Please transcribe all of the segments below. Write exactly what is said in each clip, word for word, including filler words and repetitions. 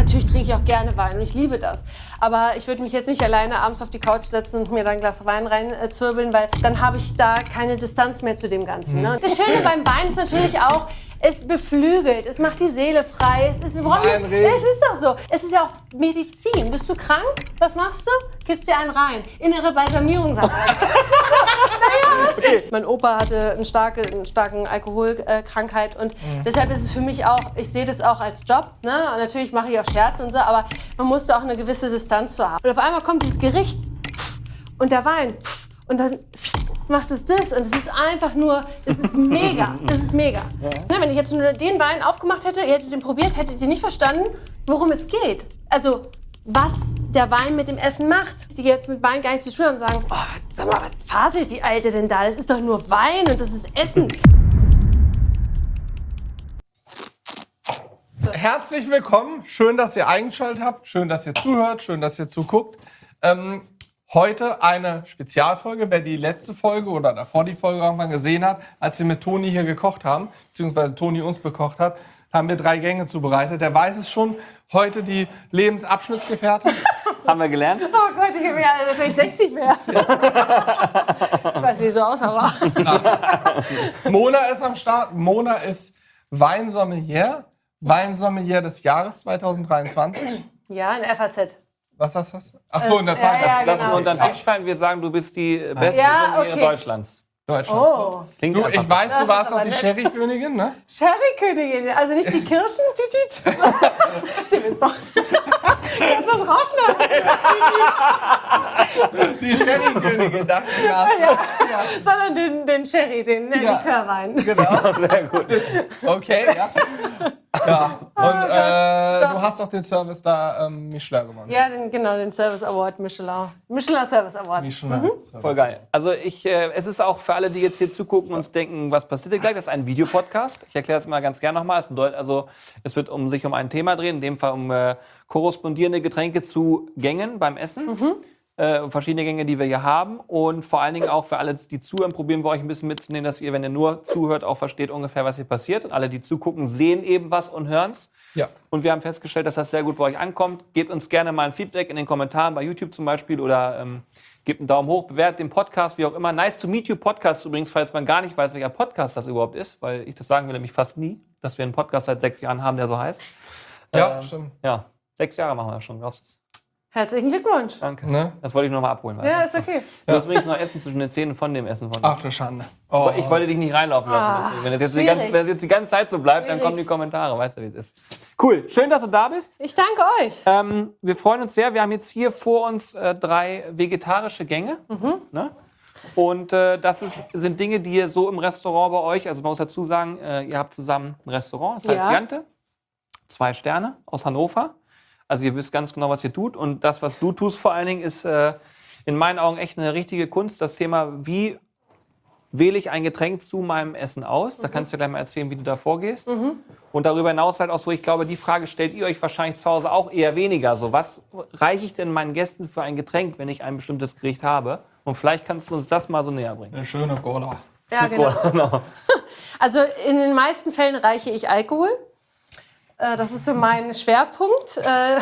natürlich trinke ich auch gerne Wein und ich liebe das. Aber ich würde mich jetzt nicht alleine abends auf die Couch setzen und mir dann ein Glas Wein reinzwirbeln, weil dann habe ich da keine Distanz mehr zu dem Ganzen. Ne? Das Schöne beim Wein ist natürlich auch, es beflügelt, es macht die Seele frei. Es ist, wir brauchen das, es ist doch so. Es ist ja auch Medizin. Bist du krank? Was machst du? Gibst dir einen rein. Innere Balsamierung, sagt man. Naja, was okay. Mein Opa hatte eine starke, eine starke Alkoholkrankheit und mhm. deshalb ist es für mich auch, ich sehe das auch als Job. Ne? Und natürlich mache ich auch Scherze und so, aber man musste auch eine gewisse Distanz zu haben. Und auf einmal kommt dieses Gericht und der Wein und dann macht es das und es ist einfach nur, es ist mega, es ist mega. Ja. Ne, wenn ich jetzt nur den Wein aufgemacht hätte, ihr hättet den probiert, hättet ihr nicht verstanden, worum es geht. Also was der Wein mit dem Essen macht. Die jetzt mit Wein gar nichts zu tun haben, sagen, oh, sag mal, was faselt die Alte denn da? Das ist doch nur Wein und das ist Essen. Herzlich willkommen, schön, dass ihr eingeschaltet habt, schön, dass ihr zuhört, schön, dass ihr zuguckt. Ähm, heute eine Spezialfolge, wer die letzte Folge oder davor die Folge irgendwann gesehen hat, als wir mit Toni hier gekocht haben, beziehungsweise Toni uns bekocht hat, haben wir drei Gänge zubereitet. Der weiß es schon, heute die Lebensabschnittsgefährtin. Haben wir gelernt? Oh Gott, ich bin ja vielleicht sechzig mehr. Ich weiß, wie so aus, aber... Mona ist am Start. Mona ist Weinsommelier. Weinsommelier des Jahres zwanzig dreiundzwanzig. Ja, in F A Z. Was hast du? Ach so, in der Zeit. Ja, ja, Lass genau. mal unter den Tisch fallen. Wir sagen, du bist die beste Ja, Sommelier okay. Deutschlands. Deutschland. Oh, Klingt Du, einfach ich weiß, Das du warst ist doch aber die nett. Sherry-Königin, ne? Sherry-Königin, also nicht die Kirschen, tütüt. Sie wisst doch. Kannst du das rausschneiden? Die Sherry-Königin, dachte ich. Ja. Ja. Sondern den, den Sherry, den äh, Ja. Likörwein. Genau. sehr gut. Okay, ja. Ja, und äh, So. du hast doch den Service da ähm, Michelin gewonnen. Ja, den, genau, den Service Award Michelin. Michelin Service Award. Michelin. Service. Voll geil. Also ich, äh, es ist auch für alle, die jetzt hier zugucken und denken, was passiert hier gleich, das ist ein Videopodcast. Ich erkläre das mal ganz gerne nochmal. Es bedeutet also, es wird um sich um ein Thema drehen, in dem Fall um äh, korrespondierende Getränke zu Gängen beim Essen. Mhm. Äh, verschiedene Gänge, die wir hier haben. Und vor allen Dingen auch für alle, die zuhören, probieren wir euch ein bisschen mitzunehmen, dass ihr, wenn ihr nur zuhört, auch versteht ungefähr, was hier passiert. Und alle, die zugucken, sehen eben was und hören es. Ja. Und wir haben festgestellt, dass das sehr gut bei euch ankommt. Gebt uns gerne mal ein Feedback in den Kommentaren bei YouTube zum Beispiel oder ähm, gebt einen Daumen hoch, bewertet den Podcast, wie auch immer. Nice to meet you Podcast übrigens, falls man gar nicht weiß, welcher Podcast das überhaupt ist, weil ich das sagen will nämlich fast nie, dass wir einen Podcast seit sechs Jahren haben, der so heißt. Ja, Ähm, stimmt. Ja, sechs Jahre machen wir schon, glaubst du? Herzlichen Glückwunsch. Danke. Ne? Das wollte ich nur noch mal abholen. weißt Ja, du? ist okay. Du hast übrigens noch Essen zwischen den Zähnen von dem Essen von dir. Ach, du Schande. Oh. Ich wollte dich nicht reinlaufen lassen. Ah, Deswegen. Wenn, das jetzt die ganze, schwierig. wenn das jetzt die ganze Zeit so bleibt, dann Schwierig. kommen die Kommentare. Weißt du, wie es ist. Cool. Schön, dass du da bist. Ich danke euch. Ähm, wir freuen uns sehr. Wir haben jetzt hier vor uns äh, drei vegetarische Gänge. Ne? Und äh, das ist, sind Dinge, die ihr so im Restaurant bei euch, also man muss dazu sagen, äh, ihr habt zusammen ein Restaurant, das heißt Ja. Jante, zwei Sterne aus Hannover. Also ihr wisst ganz genau, was ihr tut. Und das, was du tust vor allen Dingen, ist äh, in meinen Augen echt eine richtige Kunst. Das Thema, wie wähle ich ein Getränk zu meinem Essen aus? Da kannst du gleich mal erzählen, wie du da vorgehst. Und darüber hinaus halt auch so, ich glaube, die Frage stellt ihr euch wahrscheinlich zu Hause auch eher weniger. So, was reiche ich denn meinen Gästen für ein Getränk, wenn ich ein bestimmtes Gericht habe? Und vielleicht kannst du uns das mal so näher bringen. Eine schöne Cola. Ja, genau. Genau. Also in den meisten Fällen reiche ich Alkohol. Äh, Das ist so mein Schwerpunkt. Äh,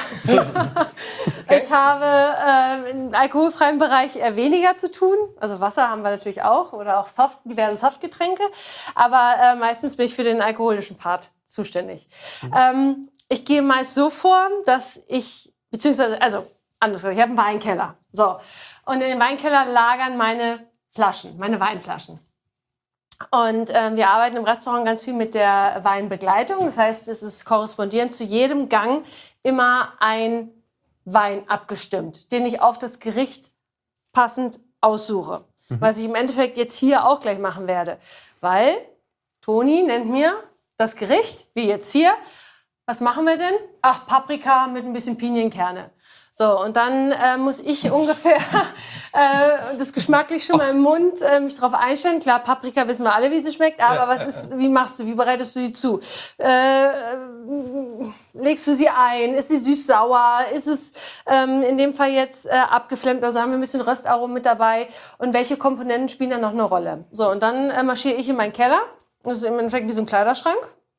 Ich habe äh, im alkoholfreien Bereich eher weniger zu tun. Also Wasser haben wir natürlich auch oder auch Soft, diverse Softgetränke. Aber äh, meistens bin ich für den alkoholischen Part zuständig. Ähm, ich gehe meist so vor, dass ich, beziehungsweise, also anders gesagt, ich habe einen Weinkeller. So. Und in dem Weinkeller lagern meine Flaschen, meine Weinflaschen. Und ähm, wir arbeiten im Restaurant ganz viel mit der Weinbegleitung. Das heißt, es ist korrespondierend zu jedem Gang immer ein Wein abgestimmt, den ich auf das Gericht passend aussuche. Mhm. Was ich im Endeffekt jetzt hier auch gleich machen werde. Weil Toni nennt mir das Gericht, wie jetzt hier. Was machen wir denn? Ach, Paprika mit ein bisschen Pinienkerne. So, und dann äh, muss ich ungefähr äh, das geschmacklich schon mal im Mund äh, mich drauf einstellen. Klar, Paprika wissen wir alle, wie sie schmeckt, aber Ja, was äh, ist, wie machst du, wie bereitest du sie zu? Äh, legst du sie ein? Ist sie süß-sauer? Ist es ähm, in dem Fall jetzt äh, abgeflammt? Also haben wir ein bisschen Röstaromen mit dabei? Und welche Komponenten spielen da noch eine Rolle? So, und dann äh, marschiere ich in meinen Keller. Das ist im Endeffekt wie so ein Kleiderschrank.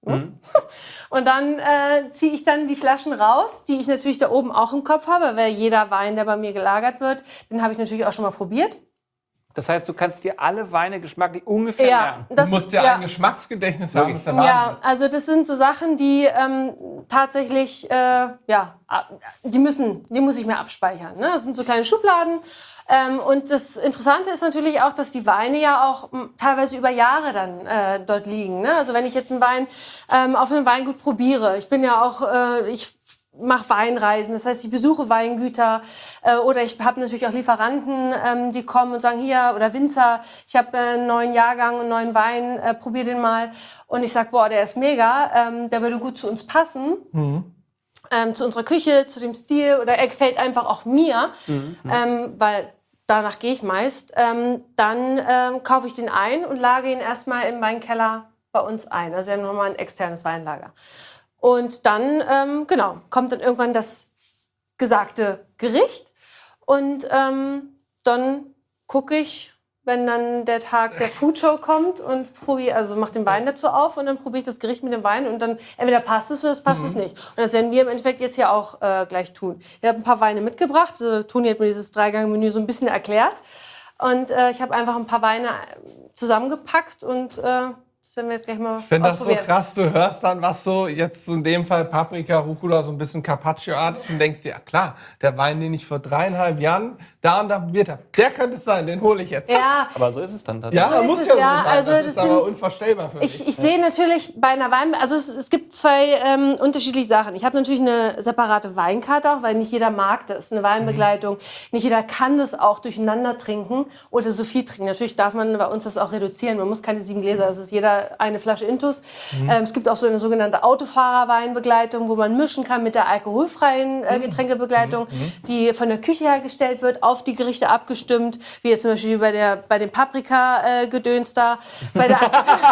Mhm. Und dann äh, ziehe ich dann die Flaschen raus, die ich natürlich da oben auch im Kopf habe, weil jeder Wein, der bei mir gelagert wird, den habe ich natürlich auch schon mal probiert. Das heißt, du kannst dir alle Weine geschmacklich ungefähr Ja, merken. das, Du musst ja, ja ein Geschmacksgedächtnis haben, das ist der Ja, Wahnsinn. also das sind so Sachen, die ähm, tatsächlich, äh, ja, die müssen, die muss ich mir abspeichern. Ne? Das sind so kleine Schubladen. Ähm, und das Interessante ist natürlich auch, dass die Weine ja auch m, teilweise über Jahre dann äh, dort liegen. Ne? Also wenn ich jetzt einen Wein ähm, auf einem Weingut probiere, ich bin ja auch, äh, ich mache Weinreisen, das heißt, ich besuche Weingüter äh, oder ich habe natürlich auch Lieferanten, ähm, die kommen und sagen, hier, oder Winzer, ich habe äh, einen neuen Jahrgang, einen neuen Wein, äh, probier den mal. Und ich sage, boah, der ist mega, ähm, der würde gut zu uns passen. Mhm. Ähm, zu unserer Küche, zu dem Stil, oder er gefällt einfach auch mir, mhm. ähm, weil danach gehe ich meist, ähm, dann ähm, kaufe ich den ein und lage ihn erstmal im Weinkeller bei uns ein. Also wir haben nochmal ein externes Weinlager. Und dann, ähm, genau, kommt dann irgendwann das gesagte Gericht und ähm, dann gucke ich, wenn dann der Tag der Foodshow kommt und probiere, also mache den Wein dazu auf und dann probiere ich das Gericht mit dem Wein und dann entweder passt es oder es passt mhm. es nicht. Und das werden wir im Endeffekt jetzt hier auch äh, gleich tun. Ich habe ein paar Weine mitgebracht, also, Toni hat mir dieses Dreigang-Menü so ein bisschen erklärt und äh, ich habe einfach ein paar Weine zusammengepackt und äh, das werden wir jetzt gleich mal Ich finde das so ausprobieren. krass, du hörst dann was so, jetzt in dem Fall Paprika, Rucola, so ein bisschen Carpaccio-artig und denkst dir, ja klar, der Wein, den ich vor dreieinhalb Jahren da und da probiert habe, der könnte es sein, den hole ich jetzt. Ja, Aber so ist es dann tatsächlich. Ja, so muss ist ja es, so ja. sein. Also, das das ist aber sind- unvorstellbar für mich. Ich, ich sehe natürlich bei einer Wein, also es, es gibt zwei ähm, unterschiedliche Sachen. Ich habe natürlich eine separate Weinkarte auch, weil nicht jeder mag das, eine Weinbegleitung. Mhm. Nicht jeder kann das auch durcheinander trinken oder so viel trinken. Natürlich darf man bei uns das auch reduzieren. Man muss keine sieben Gläser, es ist jeder eine Flasche Intus. Mhm. Ähm, es gibt auch so eine sogenannte Autofahrerweinbegleitung, wo man mischen kann mit der alkoholfreien äh, Getränkebegleitung, mhm. die von der Küche hergestellt wird, auf die Gerichte abgestimmt, wie jetzt zum Beispiel bei, der, bei dem Paprika-Gedöns da. Bei der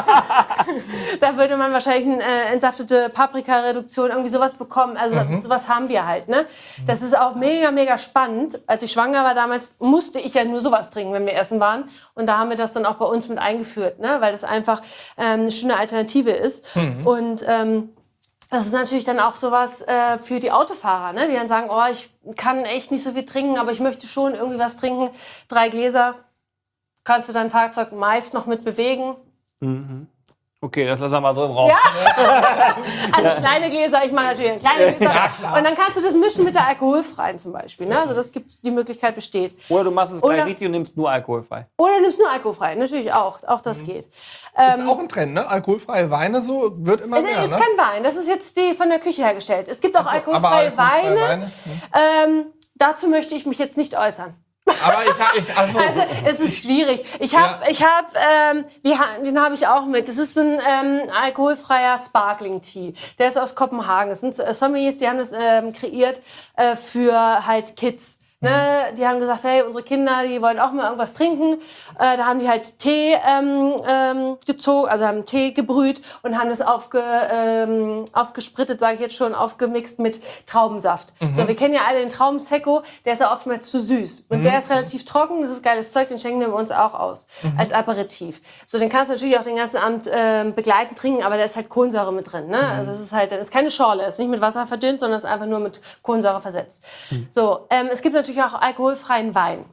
da würde man wahrscheinlich eine äh, entsaftete Paprika-Reduktion, irgendwie sowas bekommen. Also mhm. sowas haben wir halt. Ne? Das ist auch mega, mega spannend. Als ich schwanger war damals, musste ich ja nur sowas trinken, wenn wir essen waren. Und da haben wir das dann auch bei uns mit eingeführt, ne? Weil das einfach ähm, eine schöne Alternative ist. Mhm. Und ähm, das ist natürlich dann auch sowas äh, für die Autofahrer, ne? Die dann sagen, oh, ich kann echt nicht so viel trinken, aber ich möchte schon irgendwie was trinken. Drei Gläser, kannst du dein Fahrzeug meist noch mit bewegen. Mhm. Okay, das lassen wir mal so im Raum. Ja. Also kleine Gläser, ich meine natürlich kleine Gläser. Ja, und dann kannst du das mischen mit der alkoholfreien zum Beispiel. Ne? Also das gibt, die Möglichkeit besteht. Oder du machst es gleich Oder- richtig und nimmst nur alkoholfrei. Oder du nimmst nur alkoholfrei, natürlich auch. Auch das Mhm. geht. Das Ähm, ist auch ein Trend, ne? Alkoholfreie Weine so wird immer das mehr, ist ne? kein Wein, das ist jetzt die von der Küche hergestellt. Es gibt auch Ach so, aber alkoholfreie, alkoholfreie Weine. Weine, Ähm, dazu möchte ich mich jetzt nicht äußern. Aber ich, hab- ich also, Also es ist schwierig. Ich habe, Ja. ich habe, ähm, wir ha- den habe ich auch mit. Das ist ein ähm, alkoholfreier Sparkling Tea. Der ist aus Kopenhagen. Das sind äh, Sommeliers, die haben das ähm, kreiert äh, für halt Kids. Ne? Die haben gesagt, hey, unsere Kinder, die wollen auch mal irgendwas trinken. Äh, da haben die halt Tee ähm, ähm, gezogen, also haben Tee gebrüht und haben das aufge, ähm, aufgesprittet, sage ich jetzt schon, aufgemixt mit Traubensaft. Mhm. So, wir kennen ja alle den Traubensekko, der ist ja oftmals zu süß. Und mhm. der ist relativ trocken, das ist geiles Zeug, den schenken wir uns auch aus, mhm. als Aperitif. So, den kannst du natürlich auch den ganzen Abend äh, begleitend trinken, aber da ist halt Kohlensäure mit drin. Ne? Mhm. Also es ist halt, das ist keine Schorle, es ist nicht mit Wasser verdünnt, sondern es ist einfach nur mit Kohlensäure versetzt. Mhm. So, ähm, es gibt natürlich auch alkoholfreien Wein.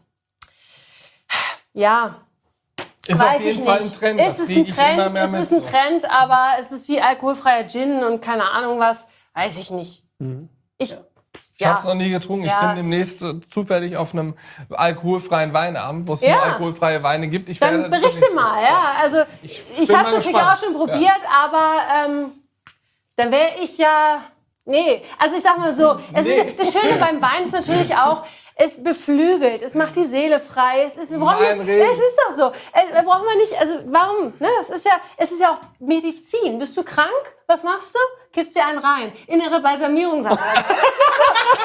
Ja, ist weiß auf jeden ich Fall nicht. ein Trend. Ist das es krieg ein ich immer Trend? mehr Es mit ist ein so. Trend, aber es ist wie alkoholfreier Gin und keine Ahnung was. Weiß ich nicht. Mhm. Ich, Ich habe es noch nie getrunken. Ja. Ich bin demnächst äh, zufällig auf einem alkoholfreien Weinabend, wo es Ja. nur alkoholfreie Weine gibt. Ich Dann werde berichte berichten. mal, ja. Also Ich ich, bin habe es mal natürlich auch gespannt. schon probiert, aber ähm, dann wäre ich ja. Nee, also ich sag mal so, es Nee. ist, das Schöne beim Wein ist natürlich auch, es beflügelt, es macht die Seele frei. Es ist, wir brauchen das, Nein, Reden. es ist doch so. Äh, wir brauchen wir nicht, also warum? Ne? Das ist ja, es ist ja auch Medizin. Bist du krank? Was machst du? Kippst dir einen rein. Innere Balsamierung, sagt man. Das ist so, naja,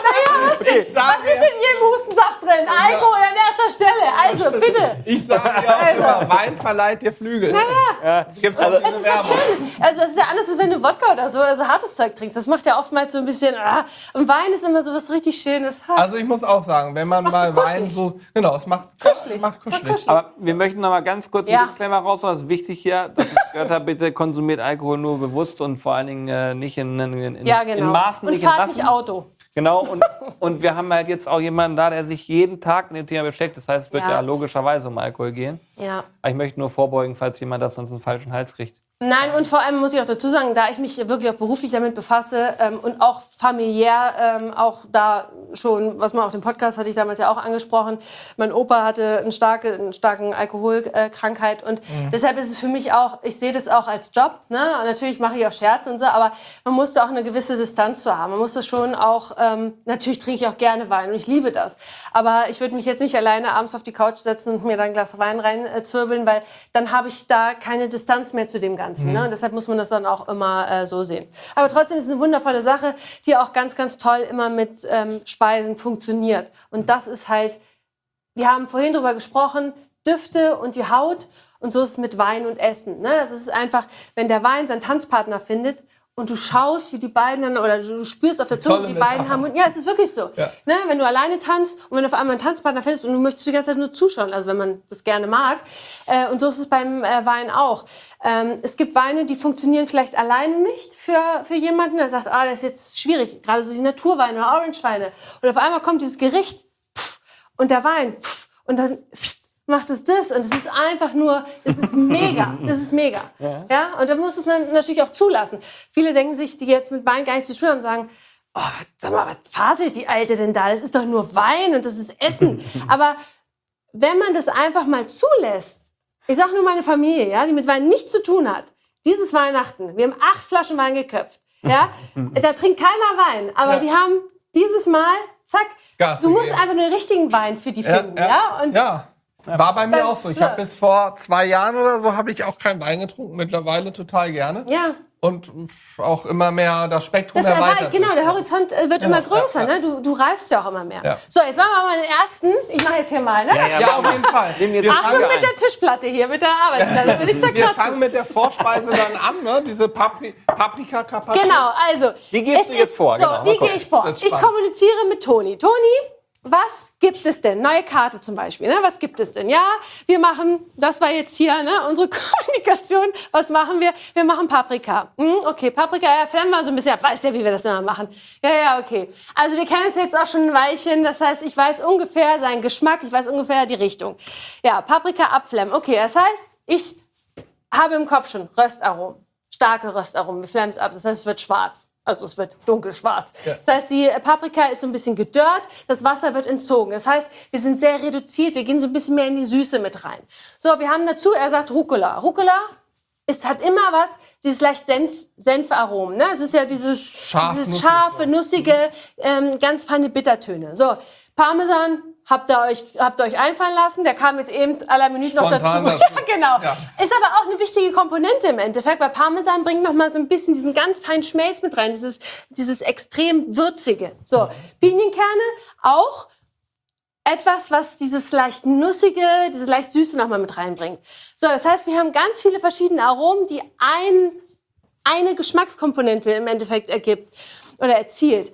was denn? Ich sage Was ist in jedem Hustensaft drin? Alkohol an erster Stelle. Also, bitte. Ich sage ja auch immer, Wein verleiht dir Flügel. Ja. Gibt's Also, auch Das diese ist ja Werbung. schön. Also, das ist ja anders, als wenn du Wodka oder so, also hartes Zeug trinkst. Das macht ja oftmals so ein bisschen. Ah. Und Wein ist immer so was richtig Schönes. Ha. Also ich muss auch sagen, wenn man macht mal so Wein kuschelig. so... Genau, es macht Kuschelig. Macht kuschelig. kuschelig. Aber wir möchten noch mal ganz kurz Ja. einen Disclaimer raushauen. Das ist wichtig hier, dass es gehört hat, bitte konsumiert Alkohol nur bewusst und vor allen Dingen äh, nicht in, in, in, Ja, in genau. Maßen, Und nicht in fahrt Massen. nicht Auto. Genau, und, und wir haben halt jetzt auch jemanden da, der sich jeden Tag mit dem Thema beschäftigt. Das heißt, es wird ja, Ja. logischerweise um Alkohol gehen. Ja. Aber ich möchte nur vorbeugen, falls jemand das sonst einen falschen Hals kriegt. Nein, und vor allem muss ich auch dazu sagen, da ich mich wirklich auch beruflich damit befasse ähm, und auch familiär ähm, auch da schon, was man auch im Podcast hatte ich damals ja auch angesprochen, mein Opa hatte eine starke, eine starken Alkoholkrankheit und Mhm. deshalb ist es für mich auch, ich sehe das auch als Job, ne? Und natürlich mache ich auch Scherze und so, aber man muss da auch eine gewisse Distanz zu haben. Man muss das schon auch, ähm, natürlich trinke ich auch gerne Wein und ich liebe das, aber ich würde mich jetzt nicht alleine abends auf die Couch setzen und mir dann ein Glas Wein reinzwirbeln, weil dann habe ich da keine Distanz mehr zu dem Ganzen. Ne? Und deshalb muss man das dann auch immer äh, so sehen. Aber trotzdem ist es eine wundervolle Sache, die auch ganz, ganz toll immer mit ähm, Speisen funktioniert. Und das ist halt, wir haben vorhin drüber gesprochen, Düfte und die Haut. Und so ist es mit Wein und Essen. Ne? Es ist einfach, wenn der Wein seinen Tanzpartner findet und du schaust, wie die beiden dann, oder du spürst auf der Zunge, Tolle wie die beiden Metapher. haben. Ja, es ist wirklich so. Ja. Ne? Wenn du alleine tanzt und wenn du auf einmal einen Tanzpartner findest und du möchtest die ganze Zeit nur zuschauen, also wenn man das gerne mag. Äh, und so ist es beim äh, Wein auch. Ähm, es gibt Weine, die funktionieren vielleicht alleine nicht für, für jemanden, der sagt, ah, das ist jetzt schwierig, gerade so die Naturweine oder Orangeweine. Und auf einmal kommt dieses Gericht pff, und der Wein pff, und dann pff, macht es das und es ist einfach nur, es ist mega, es ist mega. Ja. Ja? Und da muss es man natürlich auch zulassen. Viele denken sich, die jetzt mit Wein gar nichts zu tun haben, sagen, oh, sag mal, was faselt die Alte denn da? Das ist doch nur Wein und das ist Essen. Aber wenn man das einfach mal zulässt, ich sage nur meine Familie, ja, die mit Wein nichts zu tun hat, dieses Weihnachten, wir haben acht Flaschen Wein geköpft, ja, da trinkt keiner Wein, aber Ja. die haben dieses Mal, zack, Gas du musst gegeben. einfach nur den richtigen Wein für die finden, ja, und ja. War bei mir Dann- auch so. Ich ja. habe bis vor zwei Jahren oder so habe ich auch keinen Wein getrunken. Mittlerweile total gerne. ja. Und pff, auch immer mehr das Spektrum Das erweitert. erweitert, genau, der Horizont äh, wird immer größer, ja, ja. ne? Du, du reifst ja auch immer mehr. Ja. So, jetzt machen wir mal den ersten. Ich mache jetzt hier mal, ne? Ja, auf jeden Fall. Nehmen wir Wir jetzt Achtung Frage mit ein. der Tischplatte hier, mit der Arbeitsplatte, damit ich Wir zerkratzen. fangen mit der Vorspeise dann an, ne? Diese Papri Paprika Carpaccio. Genau, also. Wie gehst es du jetzt ist- vor? So, Genau, mal wie gucken. gehe ich vor? Das ist Ich spannend. kommuniziere mit Toni. Toni, was gibt es denn? Neue Karte zum Beispiel. Ne? Was gibt es denn? Ja, wir machen, das war jetzt hier ne, unsere Kommunikation. Was machen wir? Wir machen Paprika. Hm, okay, Paprika, ja, flammen wir so ein bisschen ab. Weiß ja, wie wir das immer machen. Ja, ja, okay. Also wir kennen es jetzt auch schon ein Weilchen. Das heißt, ich weiß ungefähr seinen Geschmack. Ich weiß ungefähr die Richtung. Ja, Paprika abflammen. Okay, das heißt, ich habe im Kopf schon Röstaromen. Starke Röstaromen. Wir flammen es ab. Das heißt, es wird schwarz. Also es wird dunkelschwarz. Ja. Das heißt, die Paprika ist so ein bisschen gedörrt, das Wasser wird entzogen. Das heißt, wir sind sehr reduziert, wir gehen so ein bisschen mehr in die Süße mit rein. So, wir haben dazu, er sagt Rucola. Rucola ist, hat immer was, dieses leicht Senf, Senfaromen. Ne? Es ist ja dieses, Scharf, dieses nussig, scharfe, so. nussige, ähm, ganz feine Bittertöne. So, Parmesan habt ihr euch, habt ihr euch einfallen lassen. Der kam jetzt eben à la Minute noch Spontan dazu. dazu. Ja, genau. Ja. Ist aber auch eine wichtige Komponente im Endeffekt, weil Parmesan bringt noch mal so ein bisschen diesen ganz feinen Schmelz mit rein, dieses, dieses extrem würzige. So, Pinienkerne auch etwas, was dieses leicht nussige, dieses leicht süße noch mal mit reinbringt. So, das heißt, wir haben ganz viele verschiedene Aromen, die ein, eine Geschmackskomponente im Endeffekt ergibt oder erzielt,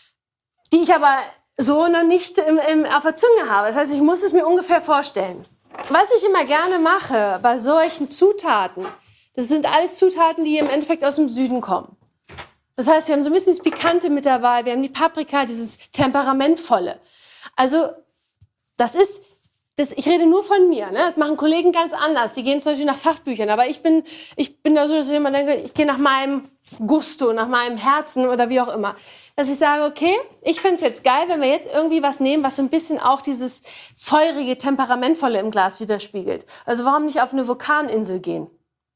die ich aber so noch nicht im, im, auf der Zunge habe. Das heißt, ich muss es mir ungefähr vorstellen. Was ich immer gerne mache bei solchen Zutaten, das sind alles Zutaten, die im Endeffekt aus dem Süden kommen. Das heißt, wir haben so ein bisschen das Pikante mit dabei, wir haben die Paprika, dieses Temperamentvolle. Also das ist, das, ich rede nur von mir, ne? Das machen Kollegen ganz anders. Die gehen zum Beispiel nach Fachbüchern, aber ich bin, ich bin da so, dass ich immer denke, ich gehe nach meinem Gusto, nach meinem Herzen oder wie auch immer. Dass ich sage, okay, ich fände es jetzt geil, wenn wir jetzt irgendwie was nehmen, was so ein bisschen auch dieses feurige, temperamentvolle im Glas widerspiegelt. Also warum nicht auf eine Vulkaninsel gehen?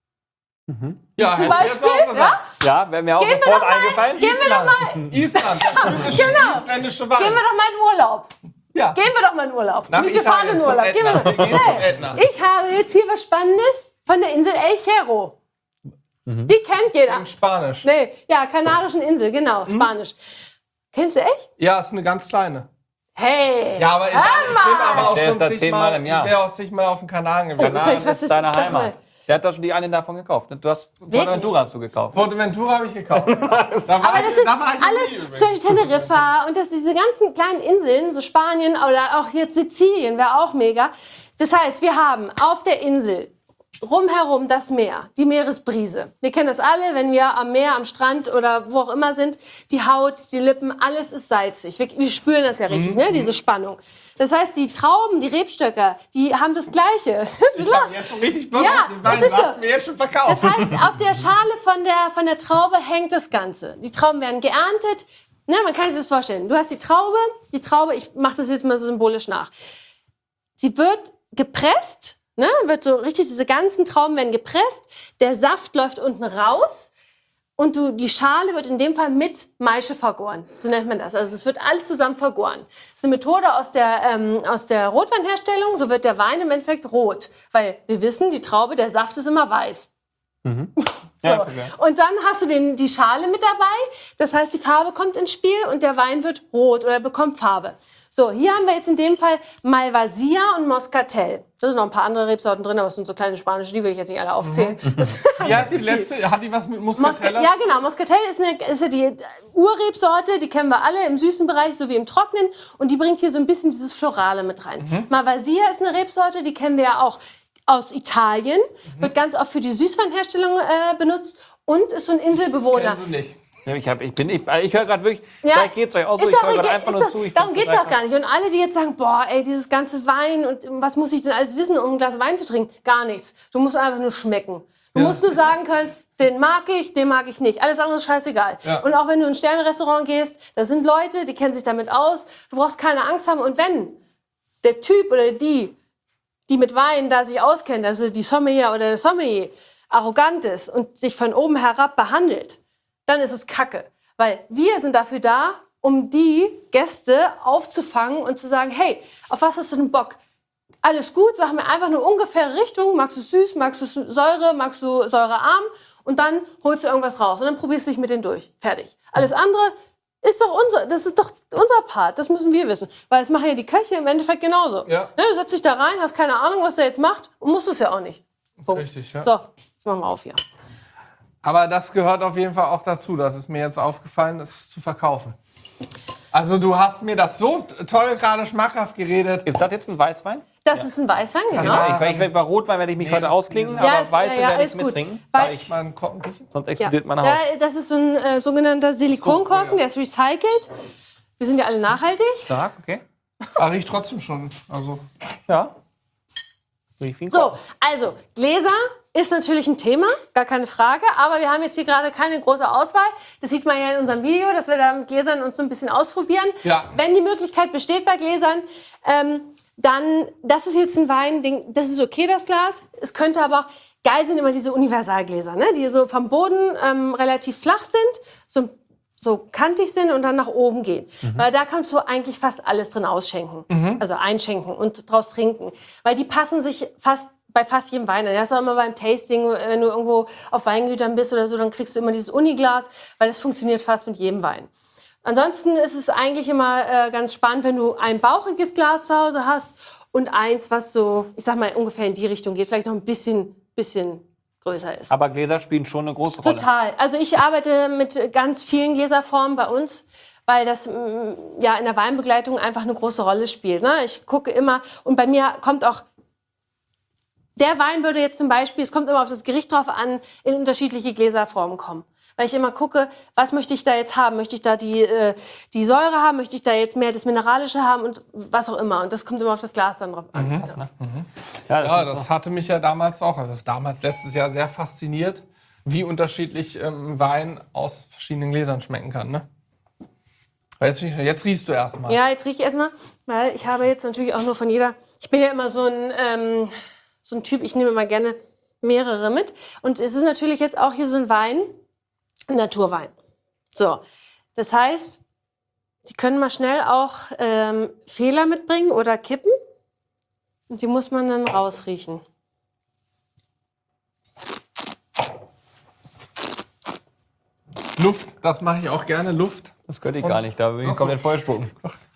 Ja, Zum hätte ich jetzt Beispiel, auch gesagt. Ja, wäre mir auch Gehen wir sofort doch mal- eingefallen. gehen wir doch Island. Island, der typische Genau. isländische Wein. Gehen wir doch mal in Urlaub. ja. Gehen wir doch mal in Urlaub. Nach Nicht, wir fahren Italien in zum Urlaub. Gehen wir Ätna. doch. Wir gehen zum Hey, Ätna. ich habe jetzt hier was Spannendes von der Insel El Hierro. Die kennt jeder. In Spanisch. Nee, ja, Kanarischen Insel, genau, Mhm. Spanisch. Kennst du echt? Ja, ist eine ganz kleine. Hey! Ja, aber ich, hör ich bin mal! aber auch Der schon ist da zigmal, zehnmal im Jahr. ich wäre auch zigmal auf den Kanaren gewesen. Kanaren Kanaren was ist ist- deine sag mal. Heimat. Der hat doch schon die eine davon gekauft. Du hast Fuerteventura hast du gekauft. Fuerteventura habe ich gekauft. Da war Aber ich, das sind da war ich noch nie alles, übrigens. zum Beispiel Teneriffa und das, diese ganzen kleinen Inseln, so Spanien oder auch jetzt Sizilien wäre auch mega. Das heißt, wir haben auf der Insel rumherum das Meer, die Meeresbrise. Wir kennen das alle, wenn wir am Meer, am Strand oder wo auch immer sind. Die Haut, die Lippen, alles ist salzig. Wir, wir spüren das ja richtig, ne? Diese Spannung. Das heißt, die Trauben, die Rebstöcker, die haben das Gleiche. Du Ich lachst. habe jetzt schon richtig Bock Ja, auf den Wein. das ist Du hast so. mir jetzt schon verkauft. Das heißt, auf der Schale von der, von der Traube hängt das Ganze. Die Trauben werden geerntet. Ne, man kann sich das vorstellen. Du hast die Traube, die Traube, ich mache das jetzt mal so symbolisch nach. Sie wird gepresst, ne, wird so richtig, diese ganzen Trauben werden gepresst. Der Saft läuft unten raus. Und du, die Schale wird in dem Fall mit Maische vergoren. So nennt man das. Also es wird alles zusammen vergoren. Das ist eine Methode aus der, ähm, aus der Rotweinherstellung. So wird der Wein im Endeffekt rot. Weil wir wissen, die Traube, der Saft ist immer weiß. Mhm. So. Ja, okay. Und dann hast du den, die Schale mit dabei. Das heißt, die Farbe kommt ins Spiel und der Wein wird rot oder bekommt Farbe. So, hier haben wir jetzt in dem Fall Malvasia und Moscatel. Da sind noch ein paar andere Rebsorten drin, aber es sind so kleine spanische, die will ich jetzt nicht alle aufzählen. Das- Wie heißt die letzte? Hat die was mit Mosca Muscatella? ja, genau. Moscatel ist, eine, ist ja die Urrebsorte, die kennen wir alle im süßen Bereich sowie im Trockenen. Und die bringt hier so ein bisschen dieses Florale mit rein. Mhm. Malvasia ist eine Rebsorte, die kennen wir ja auch aus Italien. Mhm. Wird ganz oft für die Süßweinherstellung äh, benutzt und ist so ein Inselbewohner. Kennen Sie nicht. Ja, Ich, hab, ich, bin- ich, ich höre gerade wirklich, Ja, vielleicht geht es euch auch so, ist ich auch höre gerade egal, einfach ist nur doch- zu. Ich darum find's geht es auch total gar nicht. Und alle, die jetzt sagen, boah, ey, dieses ganze Wein und was muss ich denn alles wissen, um ein Glas Wein zu trinken? Gar nichts. Du musst einfach nur schmecken. Du Ja. musst nur sagen können, den mag ich, den mag ich nicht. Alles andere ist scheißegal. Ja. Und auch wenn du in ein Sterne-Restaurant gehst, da sind Leute, die kennen sich damit aus. Du brauchst keine Angst haben. Und wenn der Typ oder die, die mit Wein da sich auskennt, also die Sommelier oder der Sommelier, arrogant ist und sich von oben herab behandelt, dann ist es Kacke. Weil wir sind dafür da, um die Gäste aufzufangen und zu sagen, hey, auf was hast du denn Bock? Alles gut, sag mir einfach eine ungefähre Richtung. Magst du süß, magst du Säure, magst du säurearm? Und dann holst du irgendwas raus und dann probierst du dich mit denen durch. Fertig. Alles andere ist doch unser, das ist doch unser Part. Das müssen wir wissen. Weil das machen ja die Köche im Endeffekt genauso. Ja. Ne, du setzt dich da rein, hast keine Ahnung, was der jetzt macht und musst es ja auch nicht. Punkt. Richtig, ja. So, jetzt machen wir auf hier. Aber das gehört auf jeden Fall auch dazu. Das ist mir jetzt aufgefallen, das zu verkaufen. Also du hast mir das so toll gerade schmackhaft geredet. Ist das jetzt ein Weißwein? Das ist ein Weißwein, genau. Ja, ich, ich, bei Rotwein werde ich mich Nee, heute das- ausklingen, Ja, aber ist- Weiße ja, ja, werde ich ist gut. mittrinken. Weil- Da ich, Mal einen Korken riechen? sonst Ja. explodiert meine Haut. Ja, das ist so ein äh, sogenannter Silikonkorken, So, ja. der ist recycelt. Wir sind ja alle nachhaltig. Stark, okay. Ah, riecht trotzdem schon. Also, Ja. Riech wie ein So, Korken. also Gläser ist natürlich ein Thema, gar keine Frage. Aber wir haben jetzt hier gerade keine große Auswahl. Das sieht man ja in unserem Video, dass wir da mit Gläsern uns so ein bisschen ausprobieren. Ja. Wenn die Möglichkeit besteht bei Gläsern, ähm, dann, das ist jetzt ein Wein, den, das ist okay, das Glas. Es könnte aber auch, geil sind immer diese Universalgläser, ne? Die so vom Boden ähm, relativ flach sind, so, so kantig sind und dann nach oben gehen. Weil da kannst du eigentlich fast alles drin ausschenken. Also einschenken und draus trinken. Weil die passen sich fast bei fast jedem Wein. Das ist auch immer beim Tasting, wenn du irgendwo auf Weingütern bist oder so, dann kriegst du immer dieses Uniglas, weil das funktioniert fast mit jedem Wein. Ansonsten ist es eigentlich immer äh, ganz spannend, wenn du ein bauchiges Glas zu Hause hast und eins, was so, ich sag mal, ungefähr in die Richtung geht, vielleicht noch ein bisschen, bisschen größer ist. Aber Gläser spielen schon eine große Rolle. Total. Also ich arbeite mit ganz vielen Gläserformen bei uns, weil das mm, ja in der Weinbegleitung einfach eine große Rolle spielt. Ne? Ich gucke immer, und bei mir kommt auch, der Wein würde jetzt zum Beispiel, es kommt immer auf das Gericht drauf an, in unterschiedliche Gläserformen kommen. Weil ich immer gucke, was möchte ich da jetzt haben? Möchte ich da die, äh, die Säure haben? Möchte ich da jetzt mehr das Mineralische haben? Und was auch immer. Und das kommt immer auf das Glas dann drauf an. Ja. Ja, das ja, ist das hatte mich ja damals auch, also damals letztes Jahr sehr fasziniert, wie unterschiedlich ähm, Wein aus verschiedenen Gläsern schmecken kann. Ne? Aber Jetzt, jetzt riechst du erstmal. Ja, jetzt rieche ich erstmal, weil ich habe jetzt natürlich auch nur von jeder, ich bin ja immer so ein, ähm, so ein Typ, ich nehme immer gerne mehrere mit. Und es ist natürlich jetzt auch hier so ein Wein, ein Naturwein. So, das heißt, die können mal schnell auch ähm, Fehler mitbringen oder kippen. Und die muss man dann rausriechen. Luft, das mache ich auch gerne, Luft. Das könnte ich gar nicht, da bin ich komplett vollspucken.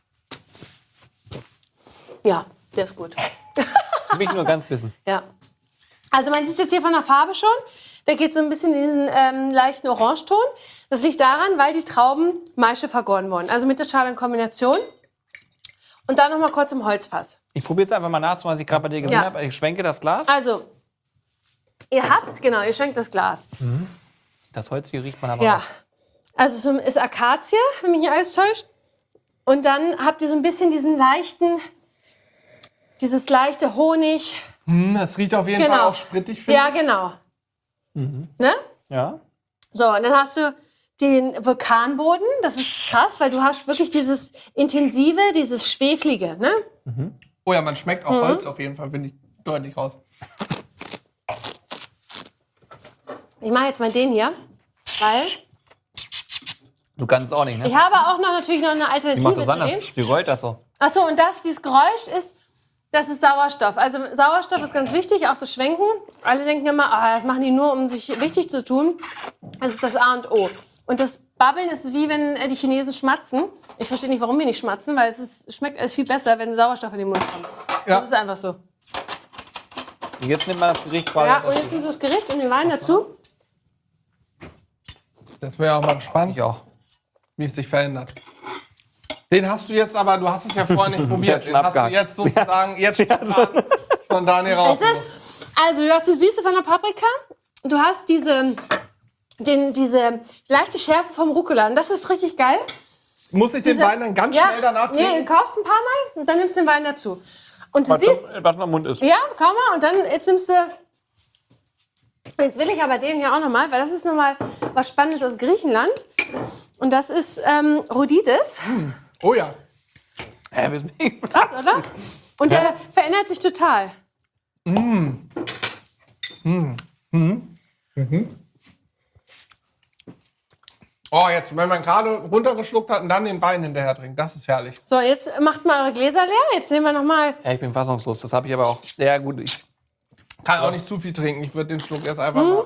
Ja, der ist gut. Für mich nur ganz bisschen. Ja. Also man sieht jetzt hier von der Farbe schon, der geht so ein bisschen in diesen ähm, leichten Orangeton. Das liegt daran, weil die Trauben Maische vergoren wurden. Also mit der Schale in Kombination. Und dann noch mal kurz im Holzfass. Ich probiere jetzt einfach mal nachzumachen, was ich gerade bei dir gesehen Ja. habe. Ich schwenke das Glas. Also, ihr habt, genau, ihr schenkt das Glas. Das Holz hier riecht man aber Ja. auch. Also es ist Akazie, wenn mich nicht alles täuscht. Und dann habt ihr so ein bisschen diesen leichten, dieses leichte Honig. Hm, das riecht auf jeden Genau. Fall auch sprittig, finde Ja, genau. Ne? Ja. So, und dann hast du den Vulkanboden. Das ist krass, weil du hast wirklich dieses intensive, dieses schweflige. Ne? ich. Oh ja, man schmeckt auch Holz auf jeden Fall, finde ich deutlich raus. Ich mache jetzt mal den hier, weil Du kannst es auch nicht, ne? ich habe auch noch natürlich noch eine Die macht Alternative das zu anders. dem. Die rollt das so. Achso, und das, dieses Geräusch ist, das ist Sauerstoff. Also Sauerstoff ist ganz wichtig, auch das Schwenken. Alle denken immer, ah, das machen die nur, um sich wichtig zu tun. Das ist das A und O. Und das Babbeln ist wie wenn äh, die Chinesen schmatzen. Ich verstehe nicht, warum wir nicht schmatzen, weil es ist, schmeckt alles viel besser, wenn Sauerstoff in den Mund kommt. Ja. Das ist einfach so. Und jetzt nimmt man das Gericht quasi. Ja, und jetzt nimmst du das Gericht und den Wein dazu. Das wäre auch mal gespannt, Ich auch. wie es sich verändert. Den hast du jetzt aber, du hast es ja vorher nicht probiert. schon Den hast du abgehakt. jetzt sozusagen jetzt spontan von Daniel raus. Es ist, also du hast die Süße von der Paprika, du hast diese, den, diese leichte Schärfe vom Rucola. Und das ist richtig geil. Muss ich den Diese- Wein dann ganz ja, schnell danach Nee, trinken? du kaufst ein paar Mal und dann nimmst du den Wein dazu. Und du Was siehst, was noch im Mund ist. ja, kaum mal, und dann jetzt nimmst du. Jetzt will ich aber den hier auch nochmal, weil das ist nochmal was Spannendes aus Griechenland. Und das ist ähm, Rhoditis. Oh ja. Äh, wir sind- Krass, oder? Und der verändert sich total. Oh, jetzt, wenn man gerade runtergeschluckt hat und dann den Wein hinterher trinkt, das ist herrlich. So, jetzt macht mal eure Gläser leer. Jetzt nehmen wir nochmal. Ja, ich bin fassungslos. Das habe ich aber auch sehr gut. Ich, Kann auch nicht zu viel trinken. Ich würde den Schluck jetzt einfach mal.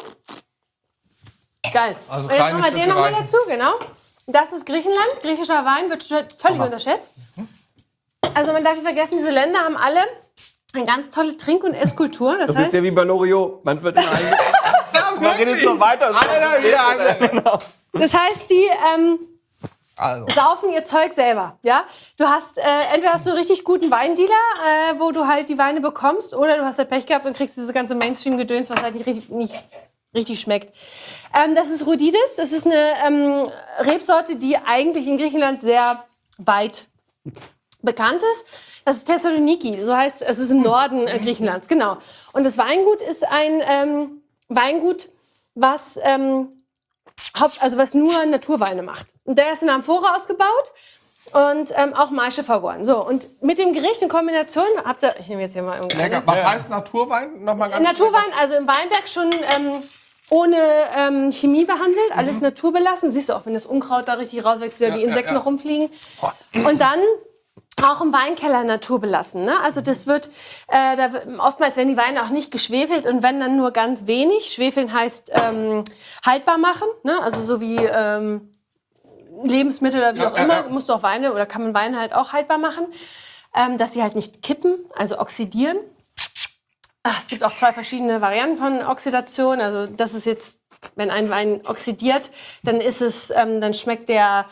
Geil. Also und jetzt kleine machen wir den Stücke nochmal reichen. dazu, genau. Das ist Griechenland. Griechischer Wein wird völlig unterschätzt. Also man darf nicht vergessen, diese Länder haben alle eine ganz tolle Trink- und Esskultur. Das, das heißt, ist ja wie bei Loriot. Man wird immer einge- Ja, Man redet so weiter. Einer wieder andere. das heißt, die ähm, Also. saufen ihr Zeug selber. Ja? Du hast, äh, entweder hast du einen richtig guten Weindealer, äh, wo du halt die Weine bekommst, oder du hast halt Pech gehabt und kriegst diese ganze Mainstream-Gedöns, was halt nicht richtig, nicht richtig schmeckt. Ähm, das ist Rhoditis. Das ist eine ähm, Rebsorte, die eigentlich in Griechenland sehr weit bekannt ist. Das ist Thessaloniki, so heißt es, ist im Norden äh, Griechenlands, genau. Und das Weingut ist ein ähm, Weingut, was, ähm, haupt, also was nur Naturweine macht. Und der ist in Amphora ausgebaut und ähm, auch Maische vergoren. So, und mit dem Gericht in Kombination habt ihr, ich nehme jetzt hier mal irgendeine. Lecker. Was heißt Naturwein? Noch mal ganz Naturwein, also im Weinberg schon ähm, ohne ähm, Chemie behandelt, alles naturbelassen. Siehst du auch, wenn das Unkraut da richtig rauswächst, oder Ja, die Insekten ja, ja. noch rumfliegen. Und dann auch im Weinkeller naturbelassen. Ne? Also das wird, äh, da wird, oftmals werden die Weine auch nicht geschwefelt und wenn dann nur ganz wenig. Schwefeln heißt ähm, haltbar machen, ne? Also so wie ähm, Lebensmittel oder wie Ja, auch ja, immer, ja. musst du auch Weine oder kann man Weine halt auch haltbar machen, ähm, dass sie halt nicht kippen, also oxidieren. Ach, es gibt auch zwei verschiedene Varianten von Oxidation. Also das ist jetzt, wenn ein Wein oxidiert, dann ist es, ähm, dann schmeckt der,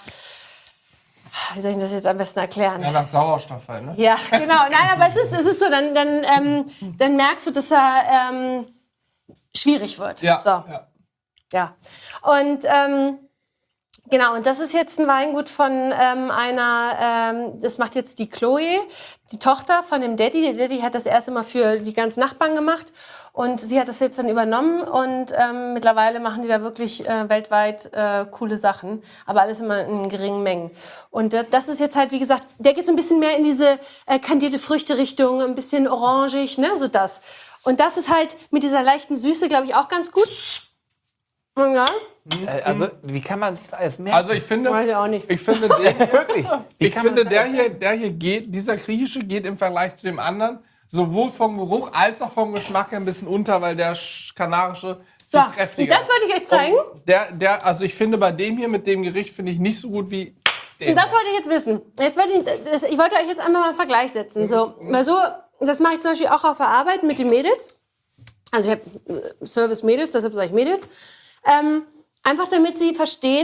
wie soll ich das jetzt am besten erklären? Ja, nach Sauerstoff halt, ne? Ja, genau. Nein, aber es ist, es ist so, dann, dann, ähm, dann merkst du, dass er ähm, schwierig wird. Ja. So, ja. ja. Und ähm, genau, und das ist jetzt ein Weingut von ähm, einer, ähm, das macht jetzt die Chloe, die Tochter von dem Daddy. Der Daddy hat das erst immer für die ganzen Nachbarn gemacht und sie hat das jetzt dann übernommen und ähm, mittlerweile machen die da wirklich äh, weltweit äh, coole Sachen, aber alles immer in geringen Mengen. Und äh, das ist jetzt halt, wie gesagt, der geht so ein bisschen mehr in diese äh, kandierte Früchte-Richtung, ein bisschen orangig, ne, so das. Und das ist halt mit dieser leichten Süße, glaube ich, auch ganz gut. Ja, Äh, also, wie kann man sich das alles merken? Also ich finde, weiß ich auch nicht. ich finde, den, wirklich. Wie ich kann man finde das der alles hier, der hier geht, dieser griechische geht im Vergleich zu dem anderen sowohl vom Geruch als auch vom Geschmack her ein bisschen unter, weil der sch- kanarische So, Viel kräftiger. und das wollte ich euch zeigen. Und der, der, also ich finde bei dem hier mit dem Gericht finde ich nicht so gut wie den. Und das wollte ich jetzt wissen. Jetzt wollte ich, das, ich wollte euch jetzt einfach mal einen Vergleich setzen. So, weil so, das mache ich zum Beispiel auch auf der Arbeit mit den Mädels. Also ich habe Service-Mädels, deshalb sage ich Mädels. Ähm, einfach damit sie verstehen,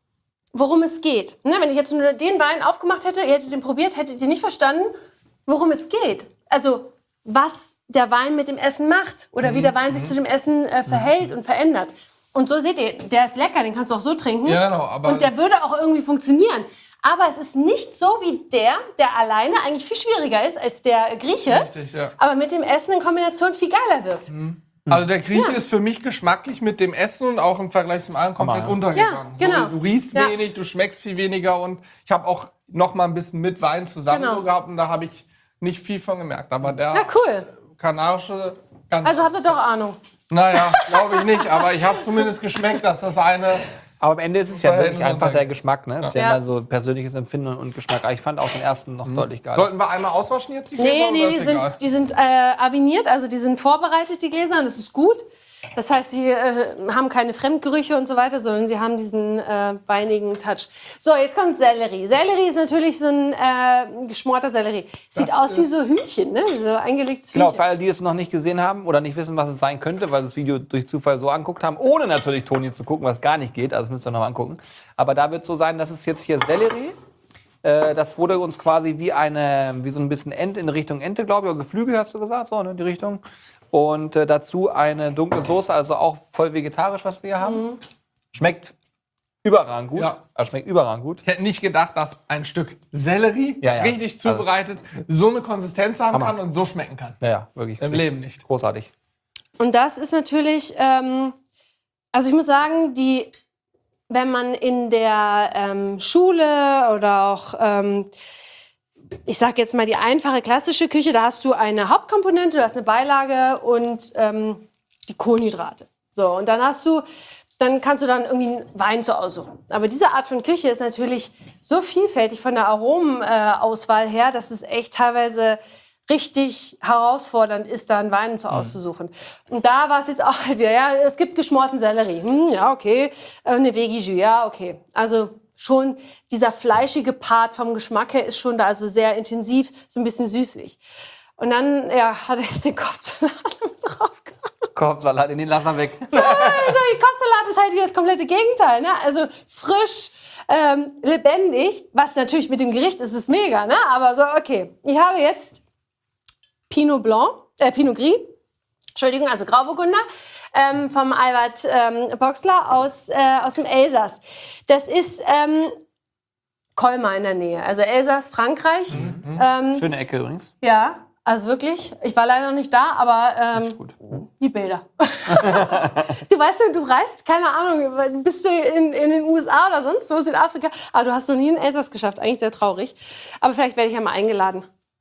worum es geht. Ne, wenn ich jetzt nur den Wein aufgemacht hätte, ihr hättet den probiert, hättet ihr nicht verstanden, worum es geht. Also was der Wein mit dem Essen macht oder wie der Wein sich zu dem Essen äh, verhält und verändert. Und so seht ihr, der ist lecker, den kannst du auch so trinken. Ja, genau, aber und der würde auch irgendwie funktionieren. Aber es ist nicht so wie der, der alleine eigentlich viel schwieriger ist als der Grieche, Richtig, ja. aber mit dem Essen in Kombination viel geiler wirkt. Also der Grieche Ja. ist für mich geschmacklich mit dem Essen und auch im Vergleich zum anderen komplett Hammer. untergegangen. Ja, genau. So, du riechst Ja. wenig, du schmeckst viel weniger und ich habe auch noch mal ein bisschen mit Wein zusammen Genau. so gehabt und da habe ich nicht viel von gemerkt. Aber der Ja, cool. kanarische, ganz Also habt ihr doch Ahnung. naja, glaube ich nicht, aber ich habe zumindest geschmeckt, dass das eine... Aber am Ende ist es ja Verhältnis wirklich einfach untergeht. der Geschmack. Ne? Es ist ja, Ja. immer so persönliches Empfinden und Geschmack. Aber ich fand auch den ersten noch deutlich geiler. Sollten wir einmal auswaschen jetzt die Gläser? Nee, oder nee, die ist egal? sind, die sind äh, aviniert, also die sind vorbereitet, die Gläser, und das ist gut. Das heißt, sie äh, haben keine Fremdgerüche und so weiter, sondern sie haben diesen äh, weinigen Touch. So, jetzt kommt Sellerie. Sellerie ist natürlich so ein äh, geschmorter Sellerie. Sieht Das aus wie so Hühnchen, ne? Wie so eingelegtes Genau, Hühnchen. für alle, die es noch nicht gesehen haben oder nicht wissen, was es sein könnte, weil sie das Video durch Zufall so anguckt haben, ohne natürlich Toni zu gucken, was gar nicht geht. Also das müsst ihr noch mal angucken. Aber da wird es so sein, dass es jetzt hier Sellerie. Äh, das wurde uns quasi wie eine, wie so ein bisschen Ente in Richtung Ente, glaube ich, oder Geflügel hast du gesagt, so ne, die Richtung. Und äh, dazu eine dunkle Soße, also auch voll vegetarisch, was wir hier haben. Schmeckt überragend gut. Ja. Also schmeckt überragend gut. Ich hätte nicht gedacht, dass ein Stück Sellerie, Ja, ja. richtig zubereitet, so eine Konsistenz haben Hammer. kann und so schmecken kann. Ja, ja, wirklich. Im Leben nicht. Großartig. Und das ist natürlich, ähm, also ich muss sagen, die, wenn man in der ähm, Schule oder auch, ähm, ich sag jetzt mal die einfache klassische Küche, da hast du eine Hauptkomponente, du hast eine Beilage und ähm, die Kohlenhydrate. So, und dann hast du, dann kannst du dann irgendwie einen Wein zu aussuchen. Aber diese Art von Küche ist natürlich so vielfältig von der Aromenauswahl her, dass es echt teilweise richtig herausfordernd ist, da einen Wein zu auszusuchen. Und da war es jetzt auch halt wieder, ja, es gibt geschmorten Sellerie. Hm, ja, okay. Äh, Eine Veggie, ja, okay. Also schon dieser fleischige Part vom Geschmack her ist schon da, also sehr intensiv, so ein bisschen süßlich. Und dann, ja, hat er jetzt den Kopfsalat mit drauf gehabt. Kopfsalat, den lassen wir weg. Der Kopfsalat ist halt wieder das komplette Gegenteil. Ne? Also frisch, ähm, lebendig, was natürlich mit dem Gericht ist, ist mega. Ne? Aber so, okay. Ich habe jetzt Pinot Blanc, äh, Pinot Gris, Entschuldigung, also Grauburgunder, ähm, vom Albert ähm, Boxler aus, äh, aus dem Elsass. Das ist ähm, Colmar in der Nähe, also Elsass, Frankreich. Mhm. Ähm, Schöne Ecke übrigens. ja, also wirklich. Ich war leider noch nicht da, aber ähm, Gut. die Bilder. Du weißt, du reist, keine Ahnung, bist du in, in den U S A oder sonst wo, Südafrika, aber du hast noch nie in Elsass geschafft. Eigentlich sehr traurig. Aber vielleicht werde ich ja mal eingeladen.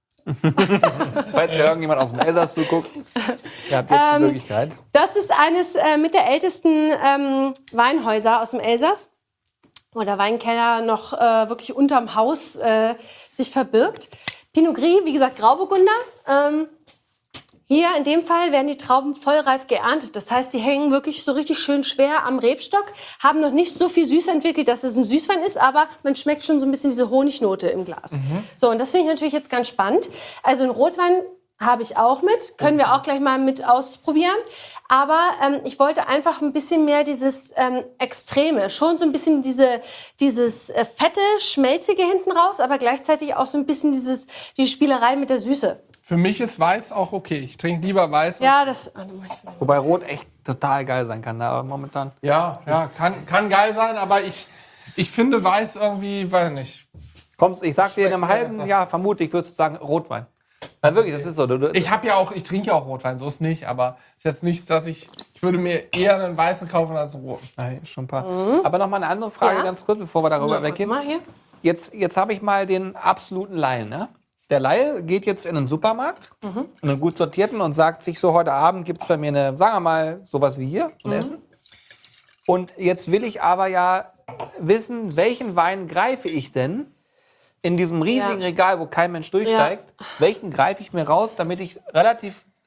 Falls ja irgendjemand aus dem Elsass zuguckt, ihr habt jetzt die Ähm, Möglichkeit. Das ist eines äh, mit der ältesten ähm, Weinhäuser aus dem Elsass, wo der Weinkeller noch äh, wirklich unterm Haus äh, sich verbirgt. Pinot Gris, wie gesagt, Grauburgunder. Ähm, hier in dem Fall werden die Trauben vollreif geerntet. Das heißt, die hängen wirklich so richtig schön schwer am Rebstock, haben noch nicht so viel Süße entwickelt, dass es ein Süßwein ist, aber man schmeckt schon so ein bisschen diese Honignote im Glas. So, und das finde ich natürlich jetzt ganz spannend. Also ein Rotwein habe ich auch mit, können wir auch gleich mal mit ausprobieren. Aber ähm, ich wollte einfach ein bisschen mehr dieses ähm, Extreme, schon so ein bisschen diese, dieses äh, fette, schmelzige hinten raus, aber gleichzeitig auch so ein bisschen dieses, die Spielerei mit der Süße. Für mich ist Weiß auch okay. Ich trinke lieber Weiß. Ja, das... Oh, du meinst- Wobei Rot echt total geil sein kann, aber momentan. Ja, ja, kann, kann geil sein, aber ich, ich finde Weiß irgendwie, weiß nicht. Kommst, ich sag dir in einem Schmeckt mir halben einfach. Jahr vermutlich würdest du sagen Rotwein. Weil wirklich, das ist so. Du, du, Ich habe ja auch, ich trinke ja auch Rotwein, so ist nicht, aber ist jetzt nichts, dass ich, ich würde mir eher einen Weißen kaufen als einen Roten. Nein, schon ein paar. Aber noch mal eine andere Frage Ja. ganz kurz, bevor wir darüber So, warte weggehen. mal hier. Jetzt, jetzt habe ich mal den absoluten Laien. Ne? Der Laie geht jetzt in einen Supermarkt, in einen gut sortierten und sagt sich so, heute Abend gibt es bei mir eine, sagen wir mal, sowas wie hier, ein Essen. Und jetzt will ich aber ja wissen, welchen Wein greife ich denn in diesem riesigen Ja. Regal, wo kein Mensch durchsteigt, welchen greife ich mir raus, damit ich relativ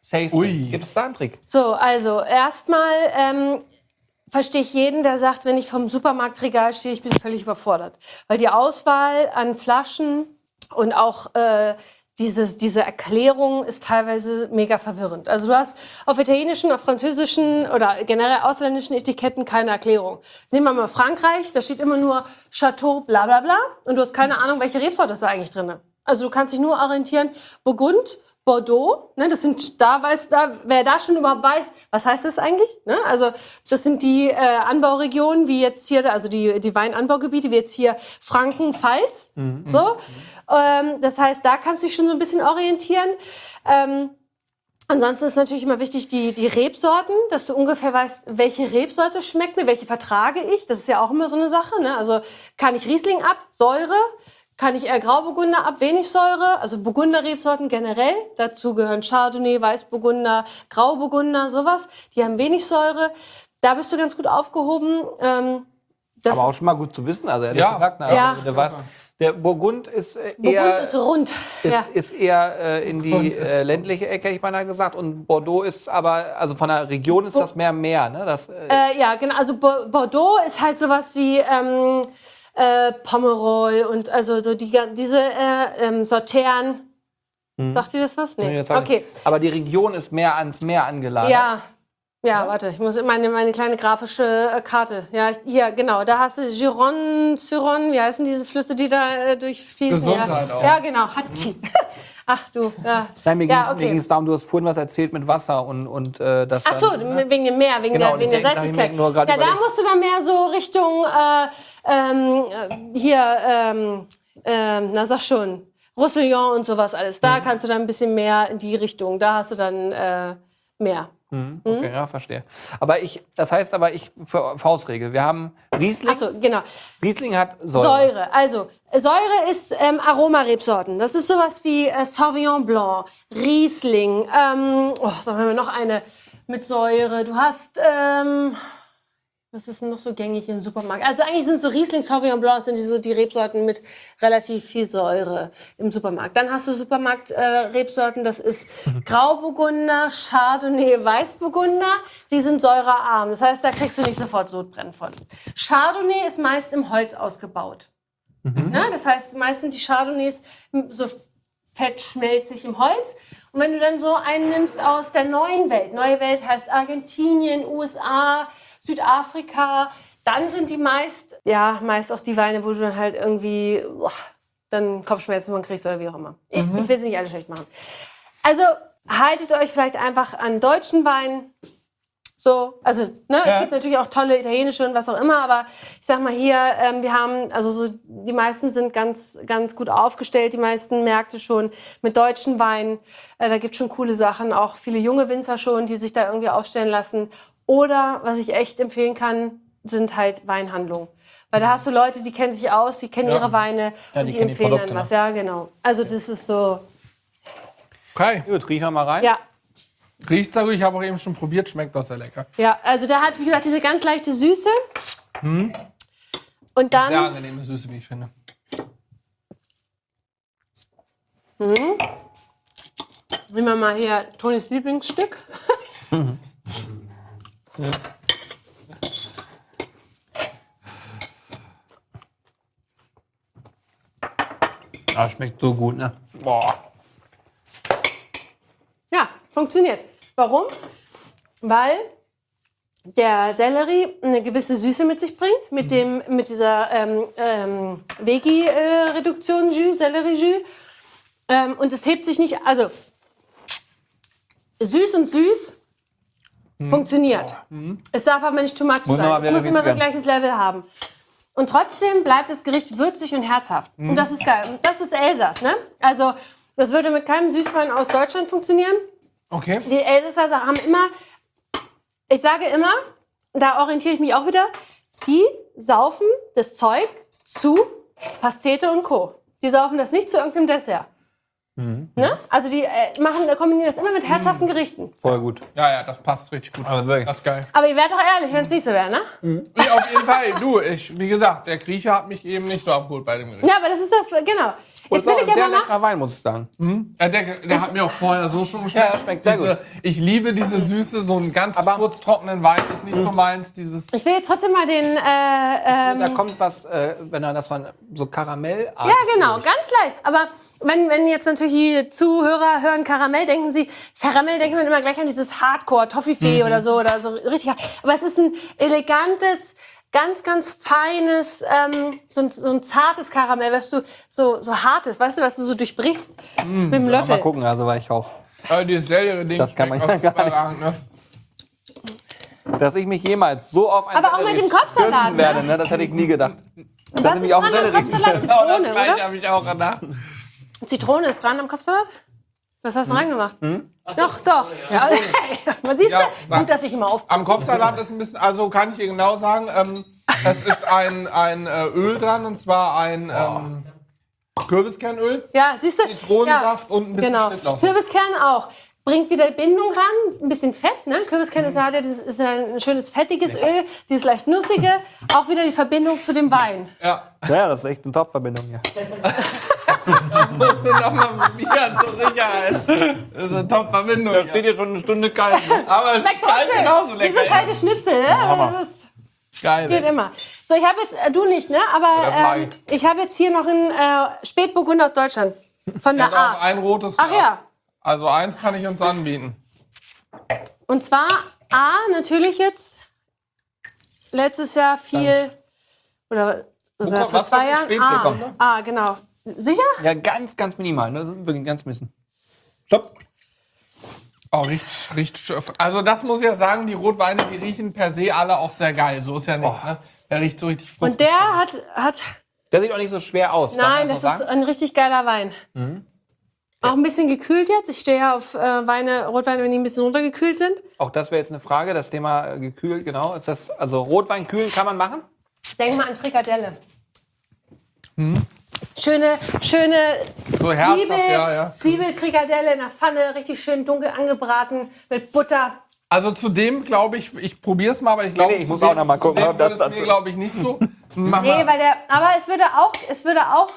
safe Ui. bin. Gibt es da einen Trick? So, also erstmal ähm, verstehe ich jeden, der sagt, wenn ich vom Supermarktregal stehe, ich bin völlig überfordert. Weil die Auswahl an Flaschen und auch äh, dieses, diese Erklärung ist teilweise mega verwirrend. Also du hast auf italienischen, auf französischen oder generell ausländischen Etiketten keine Erklärung. Nehmen wir mal Frankreich, da steht immer nur Chateau bla bla bla und du hast keine Ahnung, welche Rebsorte ist da eigentlich drin. Also du kannst dich nur orientieren, Burgund, Bordeaux, ne, das sind, da weiß, da, wer da schon überhaupt weiß, was heißt das eigentlich? Ne? Also das sind die äh, Anbauregionen, wie jetzt hier, also die, die Weinanbaugebiete, wie jetzt hier Franken, Pfalz. Mhm. So. Ähm, das heißt, da kannst du dich schon so ein bisschen orientieren. Ähm, ansonsten ist natürlich immer wichtig, die, die Rebsorten, dass du ungefähr weißt, welche Rebsorte schmeckt mir, welche vertrage ich. Das ist ja auch immer so eine Sache. Ne? Also kann ich Riesling ab, Säure? Kann ich eher Grauburgunder ab, wenig Säure, also Burgunder-Rebsorten generell. Dazu gehören Chardonnay, Weißburgunder, Grauburgunder, sowas. Die haben wenig Säure. Da bist du ganz gut aufgehoben. Ähm, das Aber auch schon mal gut zu wissen, also ehrlich Ja. gesagt. Na, Ja. also, der, weiß, der Burgund ist äh, Burgund eher, ist rund. ist, ja. ist eher äh, in die Burgund ist- äh, ländliche Ecke, hätte ich beinahe gesagt. Und Bordeaux ist aber, also von der Region ist das mehr Meer. Ne? Das, äh, Äh, ja, genau. Also Bo- Bordeaux ist halt sowas wie ähm, äh, Pomerol und also so die, diese äh, ähm, Sortern. Sagt ihr das was? nee, Nee. das sag ich. Okay. Aber die Region ist mehr ans Meer angelagert. Ja. Ja, warte, ich muss meine, meine kleine grafische äh, Karte. Ja, ich- hier, genau, da hast du Gironde, Suron, wie heißen diese Flüsse, die da äh, durchfließen? Gesundheit ja. auch. Ja, genau, Hatschi. Ach du, ja. Nein, mir ging ja, es okay. darum, du hast vorhin was erzählt mit Wasser und, und äh, das. Ach so, dann, ne? wegen dem Meer, wegen Genau, der, wegen ich der denk- Salzigkeit. ich denk nur grad Ja, da überlegt. musst du dann mehr so Richtung, äh, ähm, äh, hier, ähm, ähm, na sag schon, Roussillon und sowas alles. Da kannst du dann ein bisschen mehr in die Richtung. Da hast du dann äh, mehr. Mhm, okay, ja, verstehe. Aber ich, das heißt aber, ich, für Faustregel, wir haben Riesling. Ach so, genau. Riesling hat Säure. Säure. Also, Säure ist ähm, Aromarebsorten. Das ist sowas wie äh, Sauvignon Blanc, Riesling. Ähm, oh, dann haben wir noch eine mit Säure. Du hast, ähm, was ist denn noch so gängig im Supermarkt? Also eigentlich sind so Riesling, Sauvignon Blanc sind die, so die Rebsorten mit relativ viel Säure im Supermarkt. Dann hast du Supermarkt-Rebsorten, äh, Rebsorten, das ist Grauburgunder, Chardonnay, Weißburgunder. Die sind säurearm. Das heißt, da kriegst du nicht sofort Sodbrennen von. Chardonnay ist meist im Holz ausgebaut. Ne? Das heißt, meist sind die Chardonnays so fettschmelzig im Holz. Und wenn du dann so einen nimmst aus der neuen Welt, neue Welt heißt Argentinien, U S A, Südafrika, dann sind die meist, ja, meist auch die Weine, wo du dann halt irgendwie boah, dann Kopfschmerzen von kriegst oder wie auch immer. Ich, ich will sie nicht alle schlecht machen. Also haltet euch vielleicht einfach an deutschen Weinen. So, also, ne, es Ja. gibt natürlich auch tolle italienische und was auch immer, aber ich sag mal hier, ähm, wir haben, also so, die meisten sind ganz, ganz gut aufgestellt, die meisten Märkte schon mit deutschen Weinen. Äh, da gibt es schon coole Sachen, auch viele junge Winzer schon, die sich da irgendwie aufstellen lassen. Oder, was ich echt empfehlen kann, sind halt Weinhandlungen. Weil da hast du Leute, die kennen sich aus, die kennen Ja. ihre Weine Ja, und die die, kennen die empfehlen Produkte, dann was. Ja, genau. Also das ist so, Okay. Gut, riechen wir mal rein. ja. Riecht sehr gut, ich habe auch eben schon probiert, schmeckt auch sehr lecker. Ja, also der hat, wie gesagt, diese ganz leichte Süße. Und Sehr dann, angenehme Süße, wie ich finde. nehmen wir mal hier Tonis Lieblingsstück. Ah, schmeckt so gut, ne? Boah. Ja, funktioniert. Warum? Weil der Sellerie eine gewisse Süße mit sich bringt, mit, dem, mit dieser ähm, ähm, Vegi-Reduktion Jus, Sellerie-Jus. Ähm, und es hebt sich nicht, also süß und süß funktioniert. Es darf aber nicht too much Wunderbar, sein. Es muss wäre immer so witzig. ein gleiches Level haben. Und trotzdem bleibt das Gericht würzig und herzhaft. Und das ist geil. Und das ist Elsass, ne? Also, das würde mit keinem Süßwein aus Deutschland funktionieren. Okay. Die Elsässer haben immer, ich sage immer, da orientiere ich mich auch wieder, die saufen das Zeug zu Pastete und Co. Die saufen das nicht zu irgendeinem Dessert. Mhm. Ne? Also die äh, machen, kombinieren das immer mit herzhaften Gerichten. Voll gut. Ja, ja, das passt richtig gut. Aber wirklich. Das ist geil. Aber ihr wärt doch ehrlich, wenn es nicht so wäre, ne? Ja, auf jeden Fall. Du, ich, wie gesagt, der Grieche hat mich eben nicht so abgeholt bei dem Gericht. Ja, aber das ist das, genau. Und Jetzt will ist auch ich ein sehr aber mal... leckerer Wein, muss ich sagen. Äh, der, der hat mir auch vorher so schon geschmeckt. Ja, das schmeckt sehr Diese, ich liebe diese Süße, so einen ganz Aber- furztrockenen Wein ist nicht so meins. Dieses Ich will jetzt trotzdem mal den... Äh, ähm, Da kommt was, äh, wenn er das war so Karamell. ja, genau, ganz leicht. Aber wenn, wenn jetzt natürlich die Zuhörer hören Karamell, denken sie, Karamell denkt man immer gleich an dieses Hardcore, Toffifee oder so, oder so richtig. Aber es ist ein elegantes, ganz, ganz feines, ähm, so, ein, so ein zartes Karamell, weißt du, so, so hartes, weißt du, was du so durchbrichst mit dem Löffel. Mal gucken, also war ich auch. äh, dieses Sellerie-Ding. Das kann man schmeckt ja auch gar nicht. überragend, ne? Dass ich mich jemals so auf ein Aber auch mit dem Kopfsalat, stürzen ne? werde, ne? Das hätte ich nie gedacht. Und was ist nämlich auch dran am Sellerie. Kopfsalat? Genau das Zitrone, gleiche oder? habe ich auch gedacht. Zitrone ist dran am Kopfsalat? Was hast du hm. reingemacht? Hm? Doch, doch. Ja. Man sieht Ja, ja, gut, dass ich immer aufpasse. Am Kopfsalat ist ein bisschen, also kann ich dir genau sagen, ähm, es ist ein, ein äh, Öl dran, und zwar ein ähm, Kürbiskernöl, Ja, siehst du? Zitronensaft und ein bisschen Genau. Schnittlauch. Kürbiskern auch. Bringt wieder Bindung ran, ein bisschen Fett. Ne? Kürbiskern ist, ja, das ist ein schönes fettiges Öl, dieses leicht nussige. Auch wieder die Verbindung zu dem Wein. Ja, Ja, das ist echt eine Top-Verbindung hier. musst du noch mal probieren, zur Sicherheit. Das ist eine Top-Verbindung. Da steht hier schon eine Stunde kalt. Ne? Aber es Schmeckt ist kalt trotzdem. genauso Diese lecker. kalte Schnitzel, ne? Das ist, Geil. geht ey. immer. So, ich habe jetzt, äh, du nicht, ne? das Aber mag ähm, ich habe jetzt hier noch einen äh, Spätburgunder aus Deutschland. Von Ich der hätte auch A. ein rotes Ach Glas. ja. Also eins kann ich uns anbieten. Und zwar A, natürlich jetzt letztes Jahr viel, oder sogar kommt- vor was zwei kommt Jahren. Spätburgunder? A, A, genau. Sicher? Ja, ganz, ganz minimal. Ne? Das ist wirklich ganz bisschen. Stopp. Oh, riecht, riecht schön. Also das muss ich ja sagen, die Rotweine, die riechen per se alle auch sehr geil. So ist ja nicht, ne? Der riecht so richtig fruchtig. Und der hat, hat Der sieht auch nicht so schwer aus. darf man nein, so das ist sagen? ein richtig geiler Wein. Auch ein bisschen gekühlt jetzt. Ich stehe ja auf äh, Weine, Rotweine, wenn die ein bisschen runtergekühlt sind. Auch das wäre jetzt eine Frage, das Thema äh, gekühlt, genau. Ist das, also Rotwein kühlen kann man machen? Denk mal an Frikadelle. Schöne, schöne So herzhaft, Zwiebel, ja, ja. Zwiebelfrikadelle in der Pfanne, richtig schön dunkel angebraten mit Butter. Also zudem glaube ich, ich probiere es mal, aber ich glaube, nee, ich muss auch noch mal gucken, ob das das ist mir dazu- glaube ich nicht so. Mach Nee, mal. weil der, aber es würde auch, es würde auch,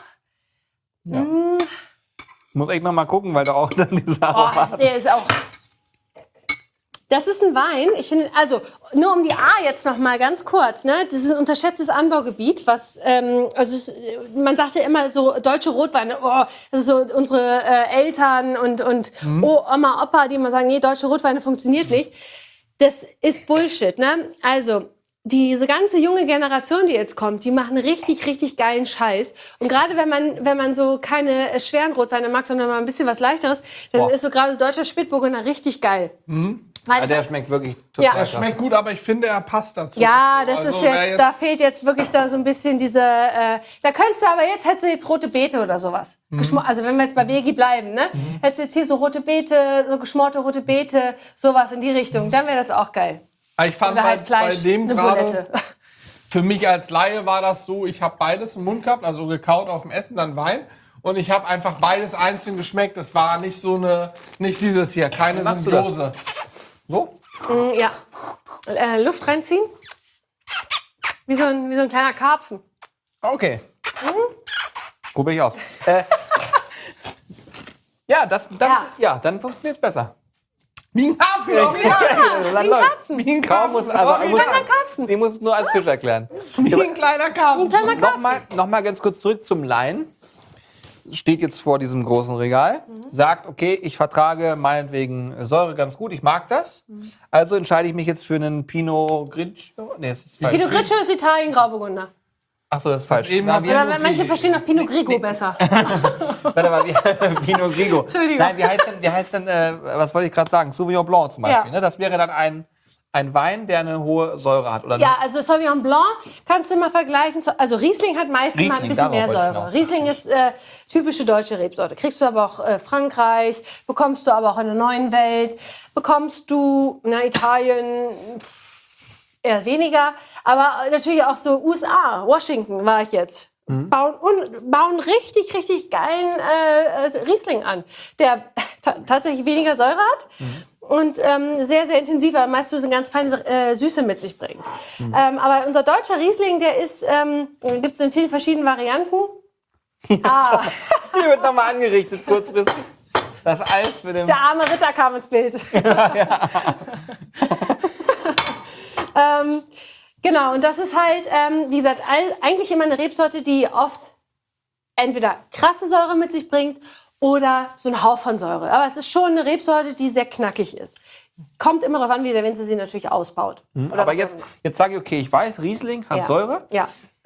Ich muss echt noch mal gucken, weil du auch dann diese oh, Aromaten... der ist auch. Das ist ein Wein, ich finde, also nur um die A jetzt noch mal ganz kurz, ne? Das ist ein unterschätztes Anbaugebiet, was, ähm, also es, man sagt ja immer so deutsche Rotweine, oh, das ist so unsere äh, Eltern und, und oh, Oma, Opa, die immer sagen, nee, deutsche Rotweine funktioniert nicht. Das ist Bullshit, ne? Also, diese ganze junge Generation, die jetzt kommt, die machen richtig, richtig geilen Scheiß. Und gerade wenn man, wenn man so keine äh, schweren Rotweine mag, sondern mal ein bisschen was Leichteres, dann Boah. ist so gerade deutscher Spätburgunder richtig geil. Weil Also es- der schmeckt wirklich Ja. total Der klasse. schmeckt gut, aber ich finde, er passt dazu. Ja, das Also, ist wer jetzt, da fehlt jetzt wirklich da so ein bisschen diese, äh, da könntest du aber jetzt, hättest du jetzt rote Beete oder sowas. Geschmo- Also wenn wir jetzt bei Vegi bleiben, ne? Hättest du jetzt hier so rote Beete, so geschmorte rote Beete, sowas in die Richtung, dann wäre das auch geil. Ich fand Oder halt bei, Fleisch, bei dem eine gerade, Bulette. für mich als Laie war das so, ich habe beides im Mund gehabt, also gekaut auf dem Essen, dann Wein. Und ich habe einfach beides einzeln geschmeckt. Es war nicht so eine, nicht dieses hier, keine machst du das? Symbiose. So? Mm, ja. Äh, Luft reinziehen. Wie so ein, wie so ein kleiner Karpfen. Okay. Probier ich aus. Äh, ja, das, das, Ja. ja. dann funktioniert es besser. Wie ein Karpfen, original. Dann wie ein läuft. Karpfen. Wie ein Kaum Karpfen, muss, also, ich muss, original. Karpfen. ich muss es nur als Fisch erklären. Wie ein kleiner Karpfen. Ein kleiner Karpfen. Nochmal noch mal ganz kurz zurück zum Laien. Steht jetzt vor diesem großen Regal, sagt, okay, ich vertrage meinetwegen Säure ganz gut, ich mag das. Also entscheide ich mich jetzt für einen Pinot Grigio. Nee, das ist falsch. Pinot Grigio ist Italien, Grauburgunder. Achso, das ist falsch. eben Na, hat- wie, Oder manche verstehen auch Pinot Grigio besser. warte mal, wie, Pinot Grigio. Entschuldigung. Nein, wie heißt denn, wie heißt denn äh, was wollte ich gerade sagen? Sauvignon Blanc zum Beispiel. Ja. Ne? Das wäre dann ein, ein Wein, der eine hohe Säure hat. Oder Ja, also Sauvignon Blanc kannst du immer vergleichen. zu- Also Riesling hat meistens mal ein Riesling, bisschen mehr darauf wollte ich Säure. hinaus. Riesling ist äh, typische deutsche Rebsorte. Kriegst du aber auch äh, Frankreich, bekommst du aber auch in der neuen Welt, bekommst du na, Italien pff, eher weniger, aber natürlich auch so U S A, Washington war ich jetzt. bauen, un, bauen richtig, richtig geilen äh, Riesling an, der ta- tatsächlich weniger Säure hat. Mhm. Und ähm, sehr, sehr intensiv, aber meistens eine ganz feine äh, Süße mit sich bringt. Mhm. Ähm, aber unser deutscher Riesling, der ist, ähm, gibt es in vielen verschiedenen Varianten. Ah. Hier wird nochmal angerichtet, kurzfristig. Das Eis für den... Der arme Ritter kam ins Bild. Ja, ja. ähm, genau, und das ist halt, ähm, wie gesagt, all, eigentlich immer eine Rebsorte, die oft entweder krasse Säure mit sich bringt oder so ein Hauch von Säure. Aber es ist schon eine Rebsorte, die sehr knackig ist. Kommt immer darauf an, wie der Winzer sie natürlich ausbaut. Mhm. Aber jetzt, jetzt sage ich, okay, ich weiß, Riesling hat ja. Säure. Ja.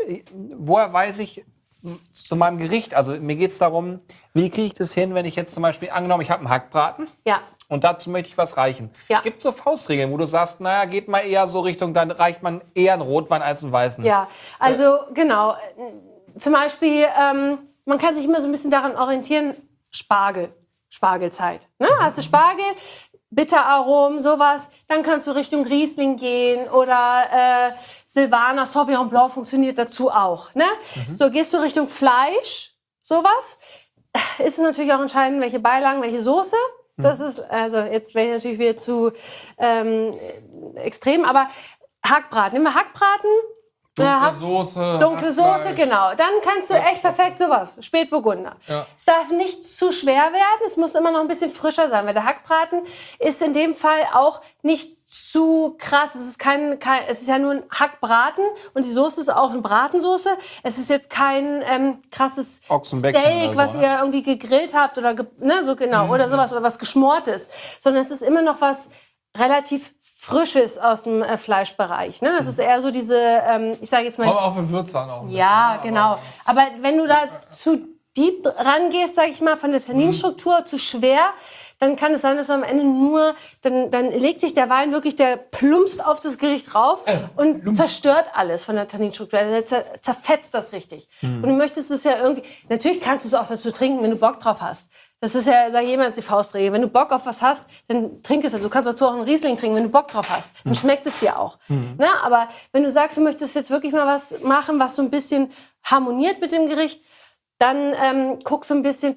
Woher weiß ich zu meinem Gericht? Also mir geht es darum, wie kriege ich das hin, wenn ich jetzt zum Beispiel, angenommen, ich habe einen Hackbraten. Ja. Und dazu möchte ich was reichen. Ja. Gibt es so Faustregeln, wo du sagst, naja, geht mal eher so Richtung, dann reicht man eher einen Rotwein als einen weißen? Ja, also genau. Zum Beispiel, ähm, man kann sich immer so ein bisschen daran orientieren, Spargel, Spargelzeit. Ne? Mhm. Hast du Spargel, Bitteraromen, sowas, dann kannst du Richtung Riesling gehen oder äh, Silvaner, Sauvignon Blanc funktioniert dazu auch. Ne? Mhm. So, gehst du Richtung Fleisch, sowas, ist es natürlich auch entscheidend, welche Beilagen, welche Soße. Das ist, also jetzt wäre ich natürlich wieder zu ähm, extrem, aber Hackbraten, nimm mal Hackbraten. Dunkle äh, hast, Soße. Dunkle Soße, genau. Dann kannst du echt perfekt sowas. Spätburgunder. Ja. Es darf nicht zu schwer werden, es muss immer noch ein bisschen frischer sein, weil der Hackbraten ist in dem Fall auch nicht zu krass. Es ist, kein, kein, es ist ja nur ein Hackbraten und die Soße ist auch eine Bratensoße. Es ist jetzt kein ähm, krasses Steak, so, was ne? ihr irgendwie gegrillt habt oder ge ne, so genau, mhm. oder sowas, oder was Geschmortes, sondern es ist immer noch was relativ Frisches aus dem äh, Fleischbereich. Ne? Es ist eher so diese, ähm, ich sage jetzt mal... Aber auch für Würze dann auch. Ja, bisschen, genau. Aber, aber wenn du da zu deep rangehst, sage ich mal, von der Tanninstruktur mhm. zu schwer, dann kann es sein, dass du am Ende nur, dann, dann legt sich der Wein wirklich, der plumpst auf das Gericht drauf äh, und plump. zerstört alles von der Tanninstruktur. Also der zer zerfetzt das richtig. Mhm. Und du möchtest es ja irgendwie, natürlich kannst du es auch dazu trinken, wenn du Bock drauf hast. Das ist ja, sag ich immer, das ist die Faustregel. Wenn du Bock auf was hast, dann trink es. Also du kannst dazu auch einen Riesling trinken, wenn du Bock drauf hast. Dann schmeckt es dir auch. Mhm. Na, aber wenn du sagst, du möchtest jetzt wirklich mal was machen, was so ein bisschen harmoniert mit dem Gericht, dann ähm, guck so ein bisschen,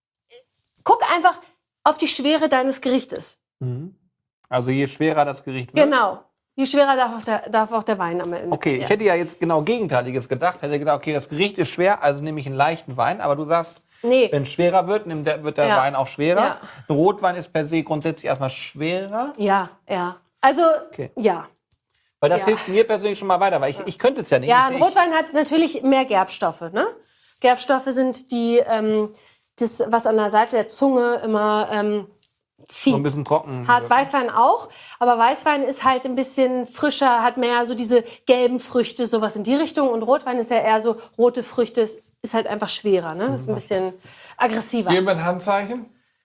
guck einfach auf die Schwere deines Gerichtes. Mhm. Also je schwerer das Gericht wird. Genau. Je schwerer darf auch der, darf auch der Wein am Ende. Okay, ich hätte ja jetzt genau Gegenteiliges gedacht. Hätte gedacht, okay, das Gericht ist schwer, also nehme ich einen leichten Wein. Aber du sagst, nee. wenn es schwerer wird, nimmt der, wird der ja. Wein auch schwerer. Ja. Ein Rotwein ist per se grundsätzlich erstmal schwerer. Ja, ja. Also, okay. ja. Weil das ja. hilft mir persönlich schon mal weiter, weil ich, ich könnte es ja nicht. Ja, ein Rotwein hat natürlich mehr Gerbstoffe. Ne? Gerbstoffe sind die, ähm, das, was an der Seite der Zunge immer ähm, zieht. So ein bisschen trocken. Hat Weißwein auch, aber Weißwein ist halt ein bisschen frischer, hat mehr so diese gelben Früchte, sowas in die Richtung. Und Rotwein ist ja eher so rote Früchte, ist, ist halt einfach schwerer, ne? Ist ein bisschen aggressiver. Geben wir ein Handzeichen?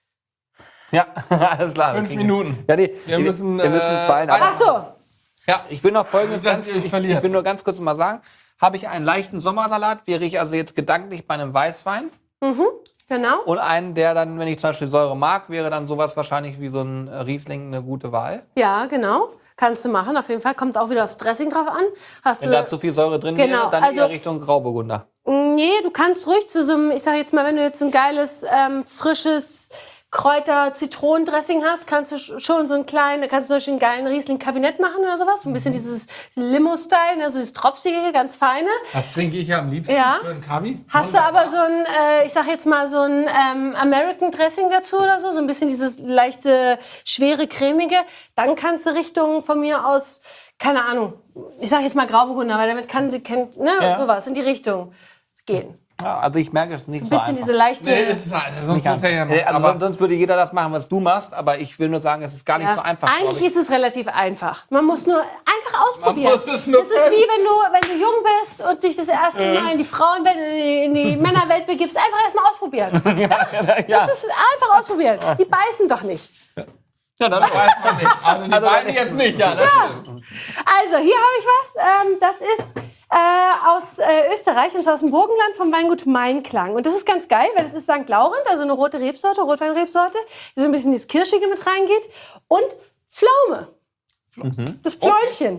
Ja, alles klar. Fünf Minuten. Ja, nee, wir müssen, wir müssen es beeilen. Ach so. Ja, ich will noch Folgendes ganz, ganz, ich, ich will nur ganz kurz mal sagen. Habe ich einen leichten Sommersalat, wäre ich also jetzt gedanklich bei einem Weißwein. Mhm, genau. Und einen, der dann, wenn ich zum Beispiel Säure mag, wäre dann sowas wahrscheinlich wie so ein Riesling eine gute Wahl. Ja, genau. Kannst du machen, auf jeden Fall. Kommt auch wieder aufs Dressing drauf an. Hast wenn du, da zu viel Säure drin genau, wäre, dann also, eher Richtung Grauburgunder. Nee, du kannst ruhig zu so einem, ich sag jetzt mal, wenn du jetzt ein geiles, ähm, frisches Kräuter-Zitronendressing hast, kannst du schon so einen kleinen, kannst du zum Beispiel einen geilen Riesling-Kabinett machen oder sowas. So ein bisschen mhm. dieses Limo-Style, ne, so dieses Tropsige, ganz feine. Das trinke ich ja am liebsten, ja. schön Kabi. Hast du aber so ein, äh, ich sag jetzt mal, so ein ähm, American-Dressing dazu oder so, so ein bisschen dieses leichte, schwere, cremige, dann kannst du Richtung von mir aus, keine Ahnung, ich sag jetzt mal Grauburgunder, weil damit kann sie, kennt, ne, ja. sowas in die Richtung gehen. Ja, also ich merke es nicht so so einfach. Ein bisschen diese leichte... Nee, ist, also sonst, sonst, ja nee, also aber sonst würde jeder das machen, was du machst, aber ich will nur sagen, es ist gar nicht ja. so einfach. Eigentlich ist es relativ einfach. Man muss nur einfach ausprobieren. Man muss es nur das ist wie wenn du, wenn du jung bist und dich das erste Mal in die Frauenwelt, in die Männerwelt begibst. Einfach erstmal ausprobieren. ja, ja, ja. Das ist einfach ausprobieren. Die beißen doch nicht. Ja, dann weiß man nicht. Also die also beiden jetzt nicht, ja. ja. Also, hier habe ich was. Ähm, das ist äh, aus äh, Österreich, und zwar aus dem Burgenland vom Weingut Meinklang. Und das ist ganz geil, weil das ist Sankt Laurent, also eine rote Rebsorte, Rotweinrebsorte, die so ein bisschen dieses Kirschige mit reingeht. Und Pflaume. Mhm. Das Pfläumchen. Okay.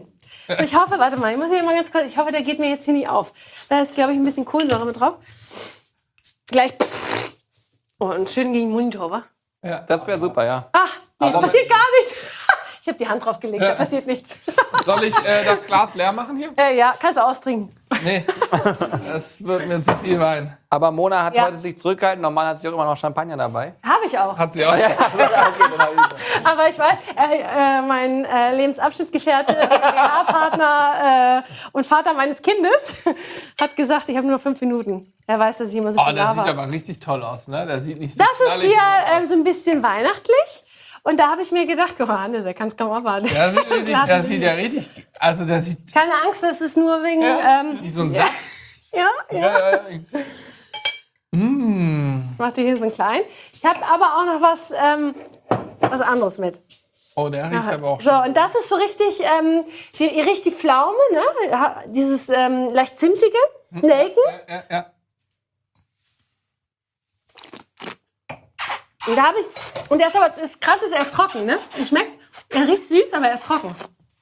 So, ich hoffe, warte mal, ich muss hier mal ganz kurz, ich hoffe, der geht mir jetzt hier nicht auf. Da ist, glaube ich, ein bisschen Kohlensäure mit drauf. Gleich. Oh, und schön gegen den Monitor, wa? Ja, das wäre super, ja. Ach, nee, es Aber- passiert gar nichts. Ich habe die Hand drauf gelegt, da Ja. passiert nichts. Soll ich äh, das Glas leer machen hier? äh, ja, kannst du austrinken. Nee, es wird mir zu viel Wein. Aber Mona hat Ja. heute sich zurückgehalten. Normal hat sie auch immer noch Champagner dabei. Habe ich auch. Hat sie auch. Aber ich weiß, äh, äh, mein äh, Lebensabschnittgefährte, G B A-Partner äh, und Vater meines Kindes hat gesagt, ich habe nur fünf Minuten. Er weiß, dass ich immer so Oh, viel der sieht laber. aber richtig toll aus, ne? Der sieht nicht so Das ist knallig hier aus. äh, so ein bisschen weihnachtlich. Und da habe ich mir gedacht, oh Hannes, er kann es kaum abwarten. Der sieht, richtig, Glas der ist sieht ja richtig. Also der sieht Keine Angst, das ist nur wegen... ja, Ähm, wie so ein Saft. ja, ja. Ja, ja, ja. Mm. Ich mache dir hier so einen kleinen. Ich habe aber auch noch was, ähm, was anderes mit. Oh, der riecht aber auch So, schon. und das ist so richtig, ähm, die, richtig Pflaume, ne? Ja, dieses ähm, leicht zimtige, Nelken. Ja, ja, ja. Und da habe ich, und der ist aber, das Krasse ist, er ist trocken, ne? Und schmeckt, er riecht süß, aber er ist trocken.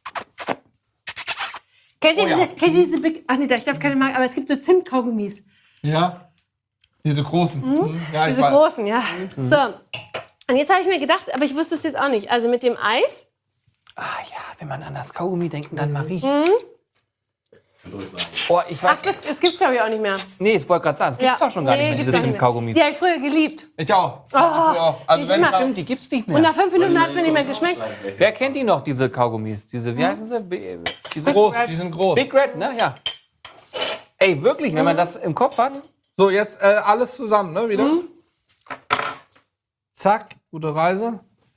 Kennt ihr Oh ja. diese, kennt ihr diese Big, ach nee, ich darf keine Marke, aber es gibt so Zimtkaugummis. Ja. Diese großen. Mhm. Ja, ich Diese weiß. großen, ja. So. Und jetzt habe ich mir gedacht, aber ich wusste es jetzt auch nicht. Also mit dem Eis. Ah ja, wenn man an das Kaugummi denkt und dann mal riecht. Mhm. Oh, ich weiß. Ach, das, das gibt's glaube ich auch nicht mehr. Nee, ich wollte gerade sagen, es gibt doch schon gar nicht mehr, gibt's diese auch nicht mehr. Kaugummis. Die habe ich früher geliebt. Ich auch. Oh, ja. Also ich wenn immer. ich Die gibt's nicht Und mehr. nach fünf Minuten hat es mir nicht mehr geschmeckt. Wer kennt die noch, diese Kaugummis? Diese, wie heißen sie? B- Diese groß, die sind groß. Big Red, ne? Ja. Ey, wirklich, wenn man das im Kopf hat. So, jetzt äh, alles zusammen, ne? Wieder. Zack, gute Reise.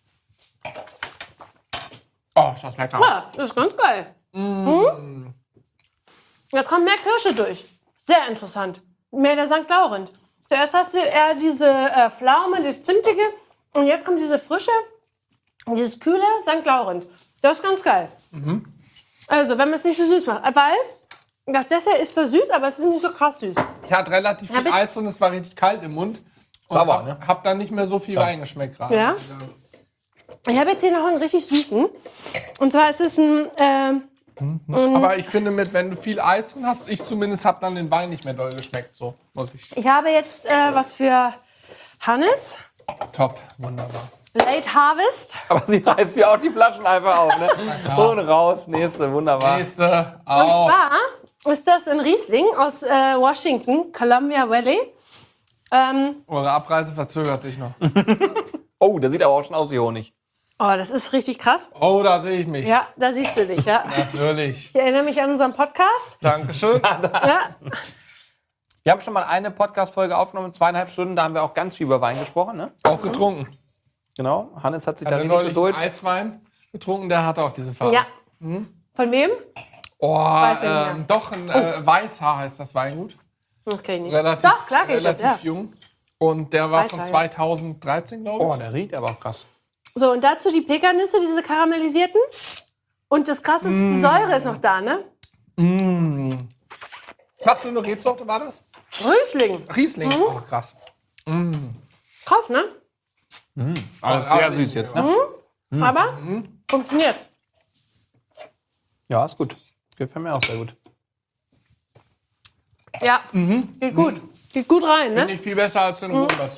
Oh, ist das lecker. Ja, das ist ganz geil. Mhm. Jetzt kommt mehr Kirsche durch. Sehr interessant. Mehr der Sankt Laurent. Zuerst hast du eher diese äh, Pflaume, das Zimtige. Und jetzt kommt diese frische, dieses kühle Sankt Laurent. Das ist ganz geil. Also, wenn man es nicht so süß macht. Weil das Dessert ist zwar süß, aber es ist nicht so krass süß. Ich hatte relativ Ja, viel bitte. Eis und es war richtig kalt im Mund. Und Sauer, hab, ne? hab dann nicht mehr so viel Wein geschmeckt gerade. Ja? Ich habe jetzt hier noch einen richtig süßen. Und zwar ist es ein... ähm, Aber ich finde, mit, wenn du viel Eis drin hast, ich zumindest habe dann den Wein nicht mehr doll geschmeckt. So muss ich. ich habe jetzt äh, was für Hannes. Top, wunderbar. Late Harvest. Aber sie reißt ja auch die Flaschen einfach auf, ne? Und raus, nächste, wunderbar. Nächste. Und Auch. zwar ist das ein Riesling aus äh, Washington, Columbia Valley. Ähm, Eure Abreise verzögert sich noch. Oh, der sieht aber auch schon aus wie Honig. oh, das ist richtig krass. Oh, da sehe ich mich. Ja, da siehst du dich, ja. Natürlich. Ich erinnere mich an unseren Podcast. Dankeschön. Ja, Wir haben schon mal eine Podcast-Folge aufgenommen, zweieinhalb Stunden, da haben wir auch ganz viel über Wein gesprochen, ne? Auch getrunken. Genau, Hannes hat sich Ich da habe richtig neulich geduld. Eiswein getrunken, der hatte auch diese Farbe. ja. Von wem? Oh, Weiß ich nicht ähm, mehr. doch, ein äh, Weißhaar heißt das Weingut. Das kenn ich nicht. Relativ, Doch, klar kenn ich das, relativ ja. jung. Und der war Weißhaar, von ja. zweitausenddreizehn, glaube ich. Oh, der riecht aber auch krass. So, und dazu die Pekannüsse, diese karamellisierten. Und das Krasse ist, die Säure ist noch da, ne? Mm. Was für eine Rebsorte war das? Riesling. Riesling. Mhm. Oh, krass. Krass, ne? Alles sehr süß jetzt, ne? Aber funktioniert. Ja, ist gut. Gefällt mir auch sehr gut. Ja, geht gut. Geht gut rein, Finde ne? ich viel besser als den Mhm. Rum dazu.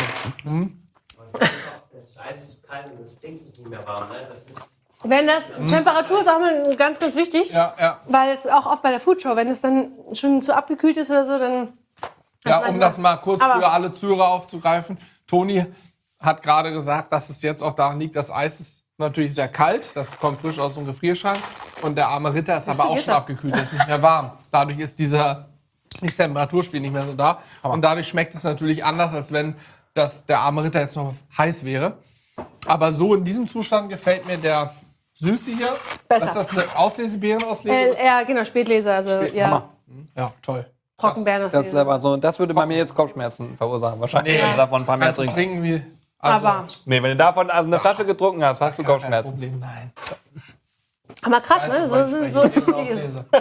Das Eis ist zu kalt und das Dings ist nicht mehr warm. Ne? Das ist Wenn das, Temperatur ist auch mal ganz, ganz wichtig. Ja, ja. Weil es auch oft bei der Foodshow, wenn es dann schon zu abgekühlt ist oder so, dann... Ja, um manchmal- das mal kurz Aber- für alle Zuhörer aufzugreifen. Toni hat gerade gesagt, dass es jetzt auch daran liegt, das Eis ist natürlich sehr kalt. Das kommt frisch aus dem Gefrierschrank. Und der arme Ritter ist Siehst aber du, auch geht schon er. abgekühlt, ist nicht mehr warm. Dadurch ist dieser ist Temperaturspiel nicht mehr so da. Und dadurch schmeckt es natürlich anders, als wenn das, der arme Ritter jetzt noch heiß wäre. Aber so in diesem Zustand gefällt mir der Süße hier. Besser. Ist das eine Auslesebeerenauslese? Äh, ja, genau, Spätleser, also ja, Hammer. Ja, toll. Trockenbeeren aus Das, ist aber so, das würde bei mir jetzt Kopfschmerzen verursachen, wahrscheinlich, wenn du davon ein paar mehr Kannst du trinkst. trinken wie... Also, Aber, Nee, wenn du davon also eine Flasche getrunken hast, hast du gar kein Kopfschmerzen. Problem, nein. aber krass, ne? Weißt du, So, weil so, ich so spreche richtig ist. auslese.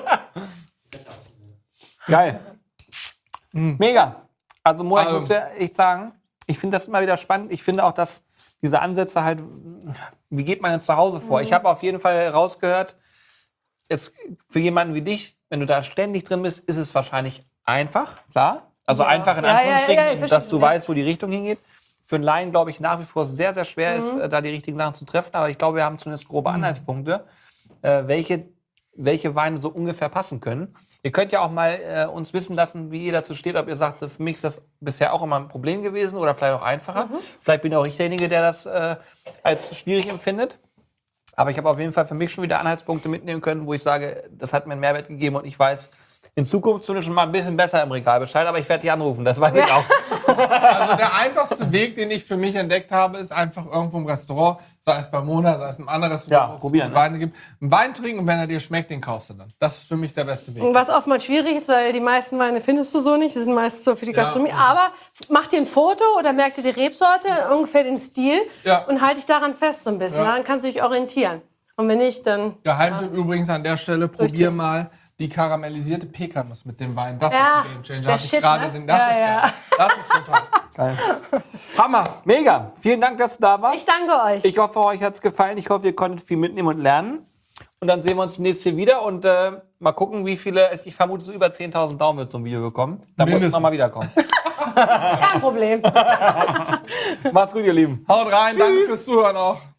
Geil. Mega. Also, Mo, ich Also- muss ja echt sagen, ich finde das immer wieder spannend. Ich finde auch, dass diese Ansätze halt, wie geht man jetzt zu Hause vor? Ich habe auf jeden Fall rausgehört, jetzt für jemanden wie dich, wenn du da ständig drin bist, ist es wahrscheinlich einfach, klar. Also Ja. einfach in Ja, ja, Anführungsstrichen, ja, ja, ich dass verstehe. du weißt, wo die Richtung hingeht. Für einen Laien, glaube ich, nach wie vor sehr, sehr schwer ist, Mhm. äh, da die richtigen Sachen zu treffen. Aber ich glaube, wir haben zumindest grobe Anhaltspunkte, äh, welche, welche Weine so ungefähr passen können. Ihr könnt ja auch mal äh, uns wissen lassen, wie ihr dazu steht, ob ihr sagt, für mich ist das bisher auch immer ein Problem gewesen oder vielleicht auch einfacher. Mhm. Vielleicht bin auch ich derjenige, der das äh, als schwierig empfindet. Aber ich habe auf jeden Fall für mich schon wieder Anhaltspunkte mitnehmen können, wo ich sage, das hat mir einen Mehrwert gegeben und ich weiß in Zukunft zumindest schon mal ein bisschen besser im Regal Bescheid, aber ich werde dich anrufen, das weiß ich auch. Also der einfachste Weg, den ich für mich entdeckt habe, ist einfach irgendwo im Restaurant, sei es bei Mona, sei es in einem anderen Restaurant, Ja, wo es probieren, gute Weine gibt, einen Wein trinken und wenn er dir schmeckt, den kaufst du dann. Das ist für mich der beste Weg. Was oftmals schwierig ist, weil die meisten Weine findest du so nicht. Die sind meist so für die Ja. Gastronomie. Aber mach dir ein Foto oder merk dir die Rebsorte, ungefähr den Stil Ja. und halt dich daran fest so ein bisschen. Ja. Dann kannst du dich orientieren. Und wenn nicht, dann... Geheimtipp übrigens an der Stelle, probier mal die karamellisierte Pekanuss mit dem Wein. Das Ja, ist ein Gamechanger. der Hab ich Shit, gerade ne? den- Das Ja, ist ja. geil. Das ist total. Geil. Hammer. Mega, vielen Dank, dass du da warst. Ich danke euch. Ich hoffe, euch hat es gefallen. Ich hoffe, ihr konntet viel mitnehmen und lernen. Und dann sehen wir uns demnächst hier wieder und äh, mal gucken, wie viele, ich vermute, so über zehntausend Daumen wird so ein Video bekommen. Da muss es Mindestens. nochmal wiederkommen. Kein Problem. Macht's gut, ihr Lieben. Haut rein, danke fürs Zuhören auch.